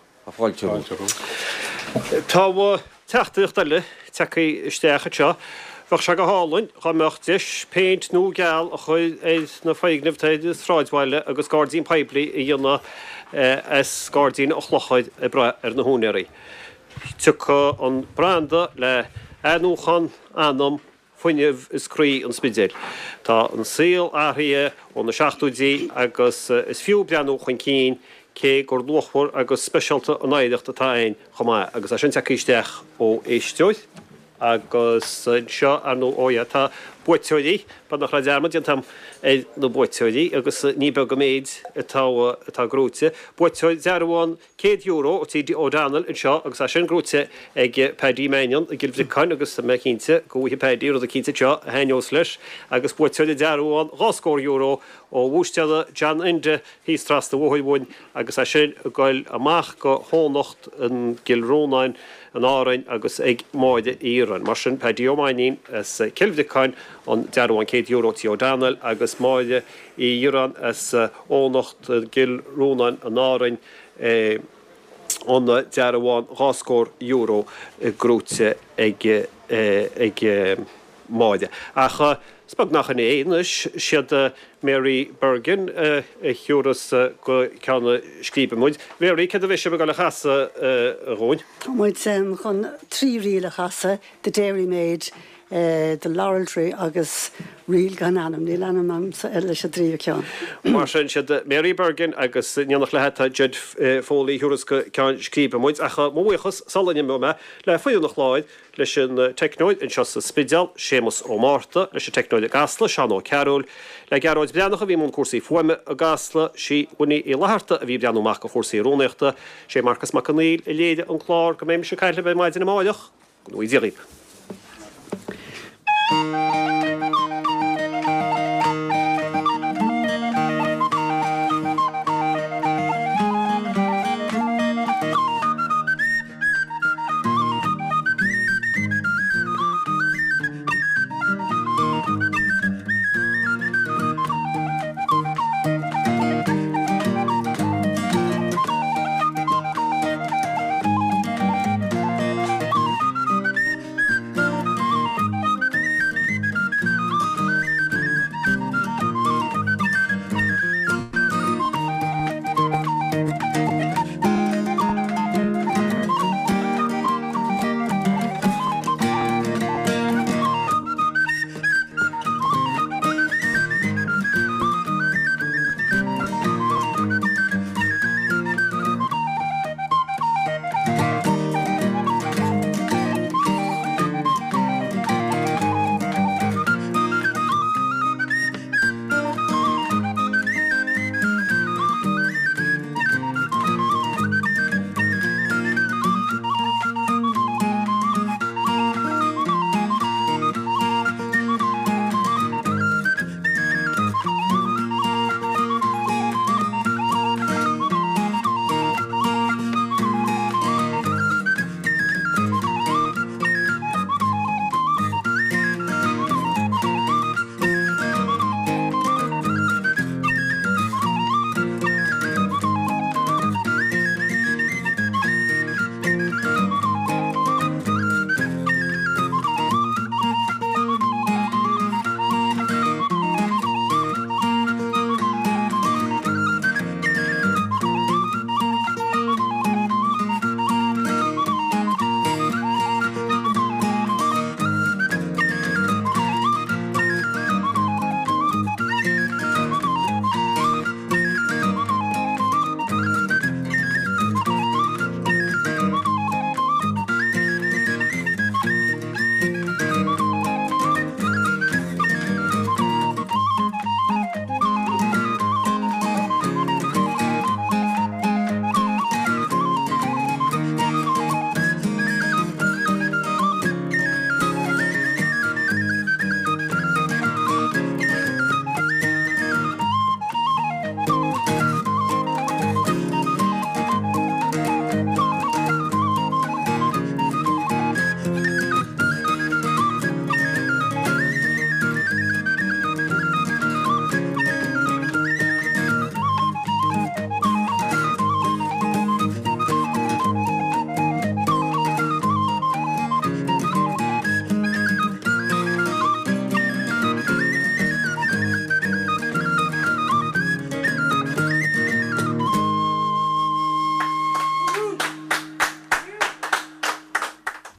[SPEAKER 1] Tá teachtaíocht eile teí stecha teo, Bach se go hálainn chu meachtis peint nó geall a chuid é na féignimh taid sráidhile agus Guardian Pipeline i dhéanana as Guardian a chlochaid i bra ar na húneirí. Tucha an branda le anúchan anam fuineh isrí an spidéil. Tá an síl áthí ó na seachtúdí agus is fiú breanú chuin cín cé gur luchhór agus speisialta an éideachta tá ein chomá agus a sin teíisteach ó éisteoid agus seo ar nó óia tá buiteoidí ba nach ra dearmad an tam é nó buiteoidí agus ní be go méid atá grúte. Buiteoid zearháin cé euro ó tí ó Daniel in seo agus a sin grúte ag pedí méion a gilbhíáin agus me cínte go bhí pedí ó a cínte seo a heos leis agus buiteoide dearháin gáscór euro ó bhústeada Jan Inde hí trasta bhhaidhhain agus a sin gáil amach go hánacht an gilrónáin an árain agus ag máide íran. Mar sin pedíomáinín as cilbhicáin an dearháin cé euro tí ó Daniel agus máide í Iran as ónacht gil rónain an árain an dearháin gáscór euro grúte ag máide. Acha spag nach an éis siad Mary Bergen chiúras go ceanna scríbe muid. Mary, ce a bhí se go le chasa róin?
[SPEAKER 8] Muid chun trí riile chasa, the Dairy Maid, uh, the Laurel Tree agus riil gan anam, ní anam am sa eile se trí cean.
[SPEAKER 1] Mar sin siad Mary Bergen agus neannach leheta Jud Foley chiúras go cean scríbe muid. Acha móchas salanim me le foiú nach láid leis an technoid in seo spideal Seamus ó Marta leis an technoid a gasla Sean ó Carol le garáid breannach a bhí mún cuasaí fuime a gasla sí bhuiní i leharta a bhí breanúach go chósaí róneachta sé Marcus McConnell i léide an chlár go méim se caiile be maidid na máideach go nuí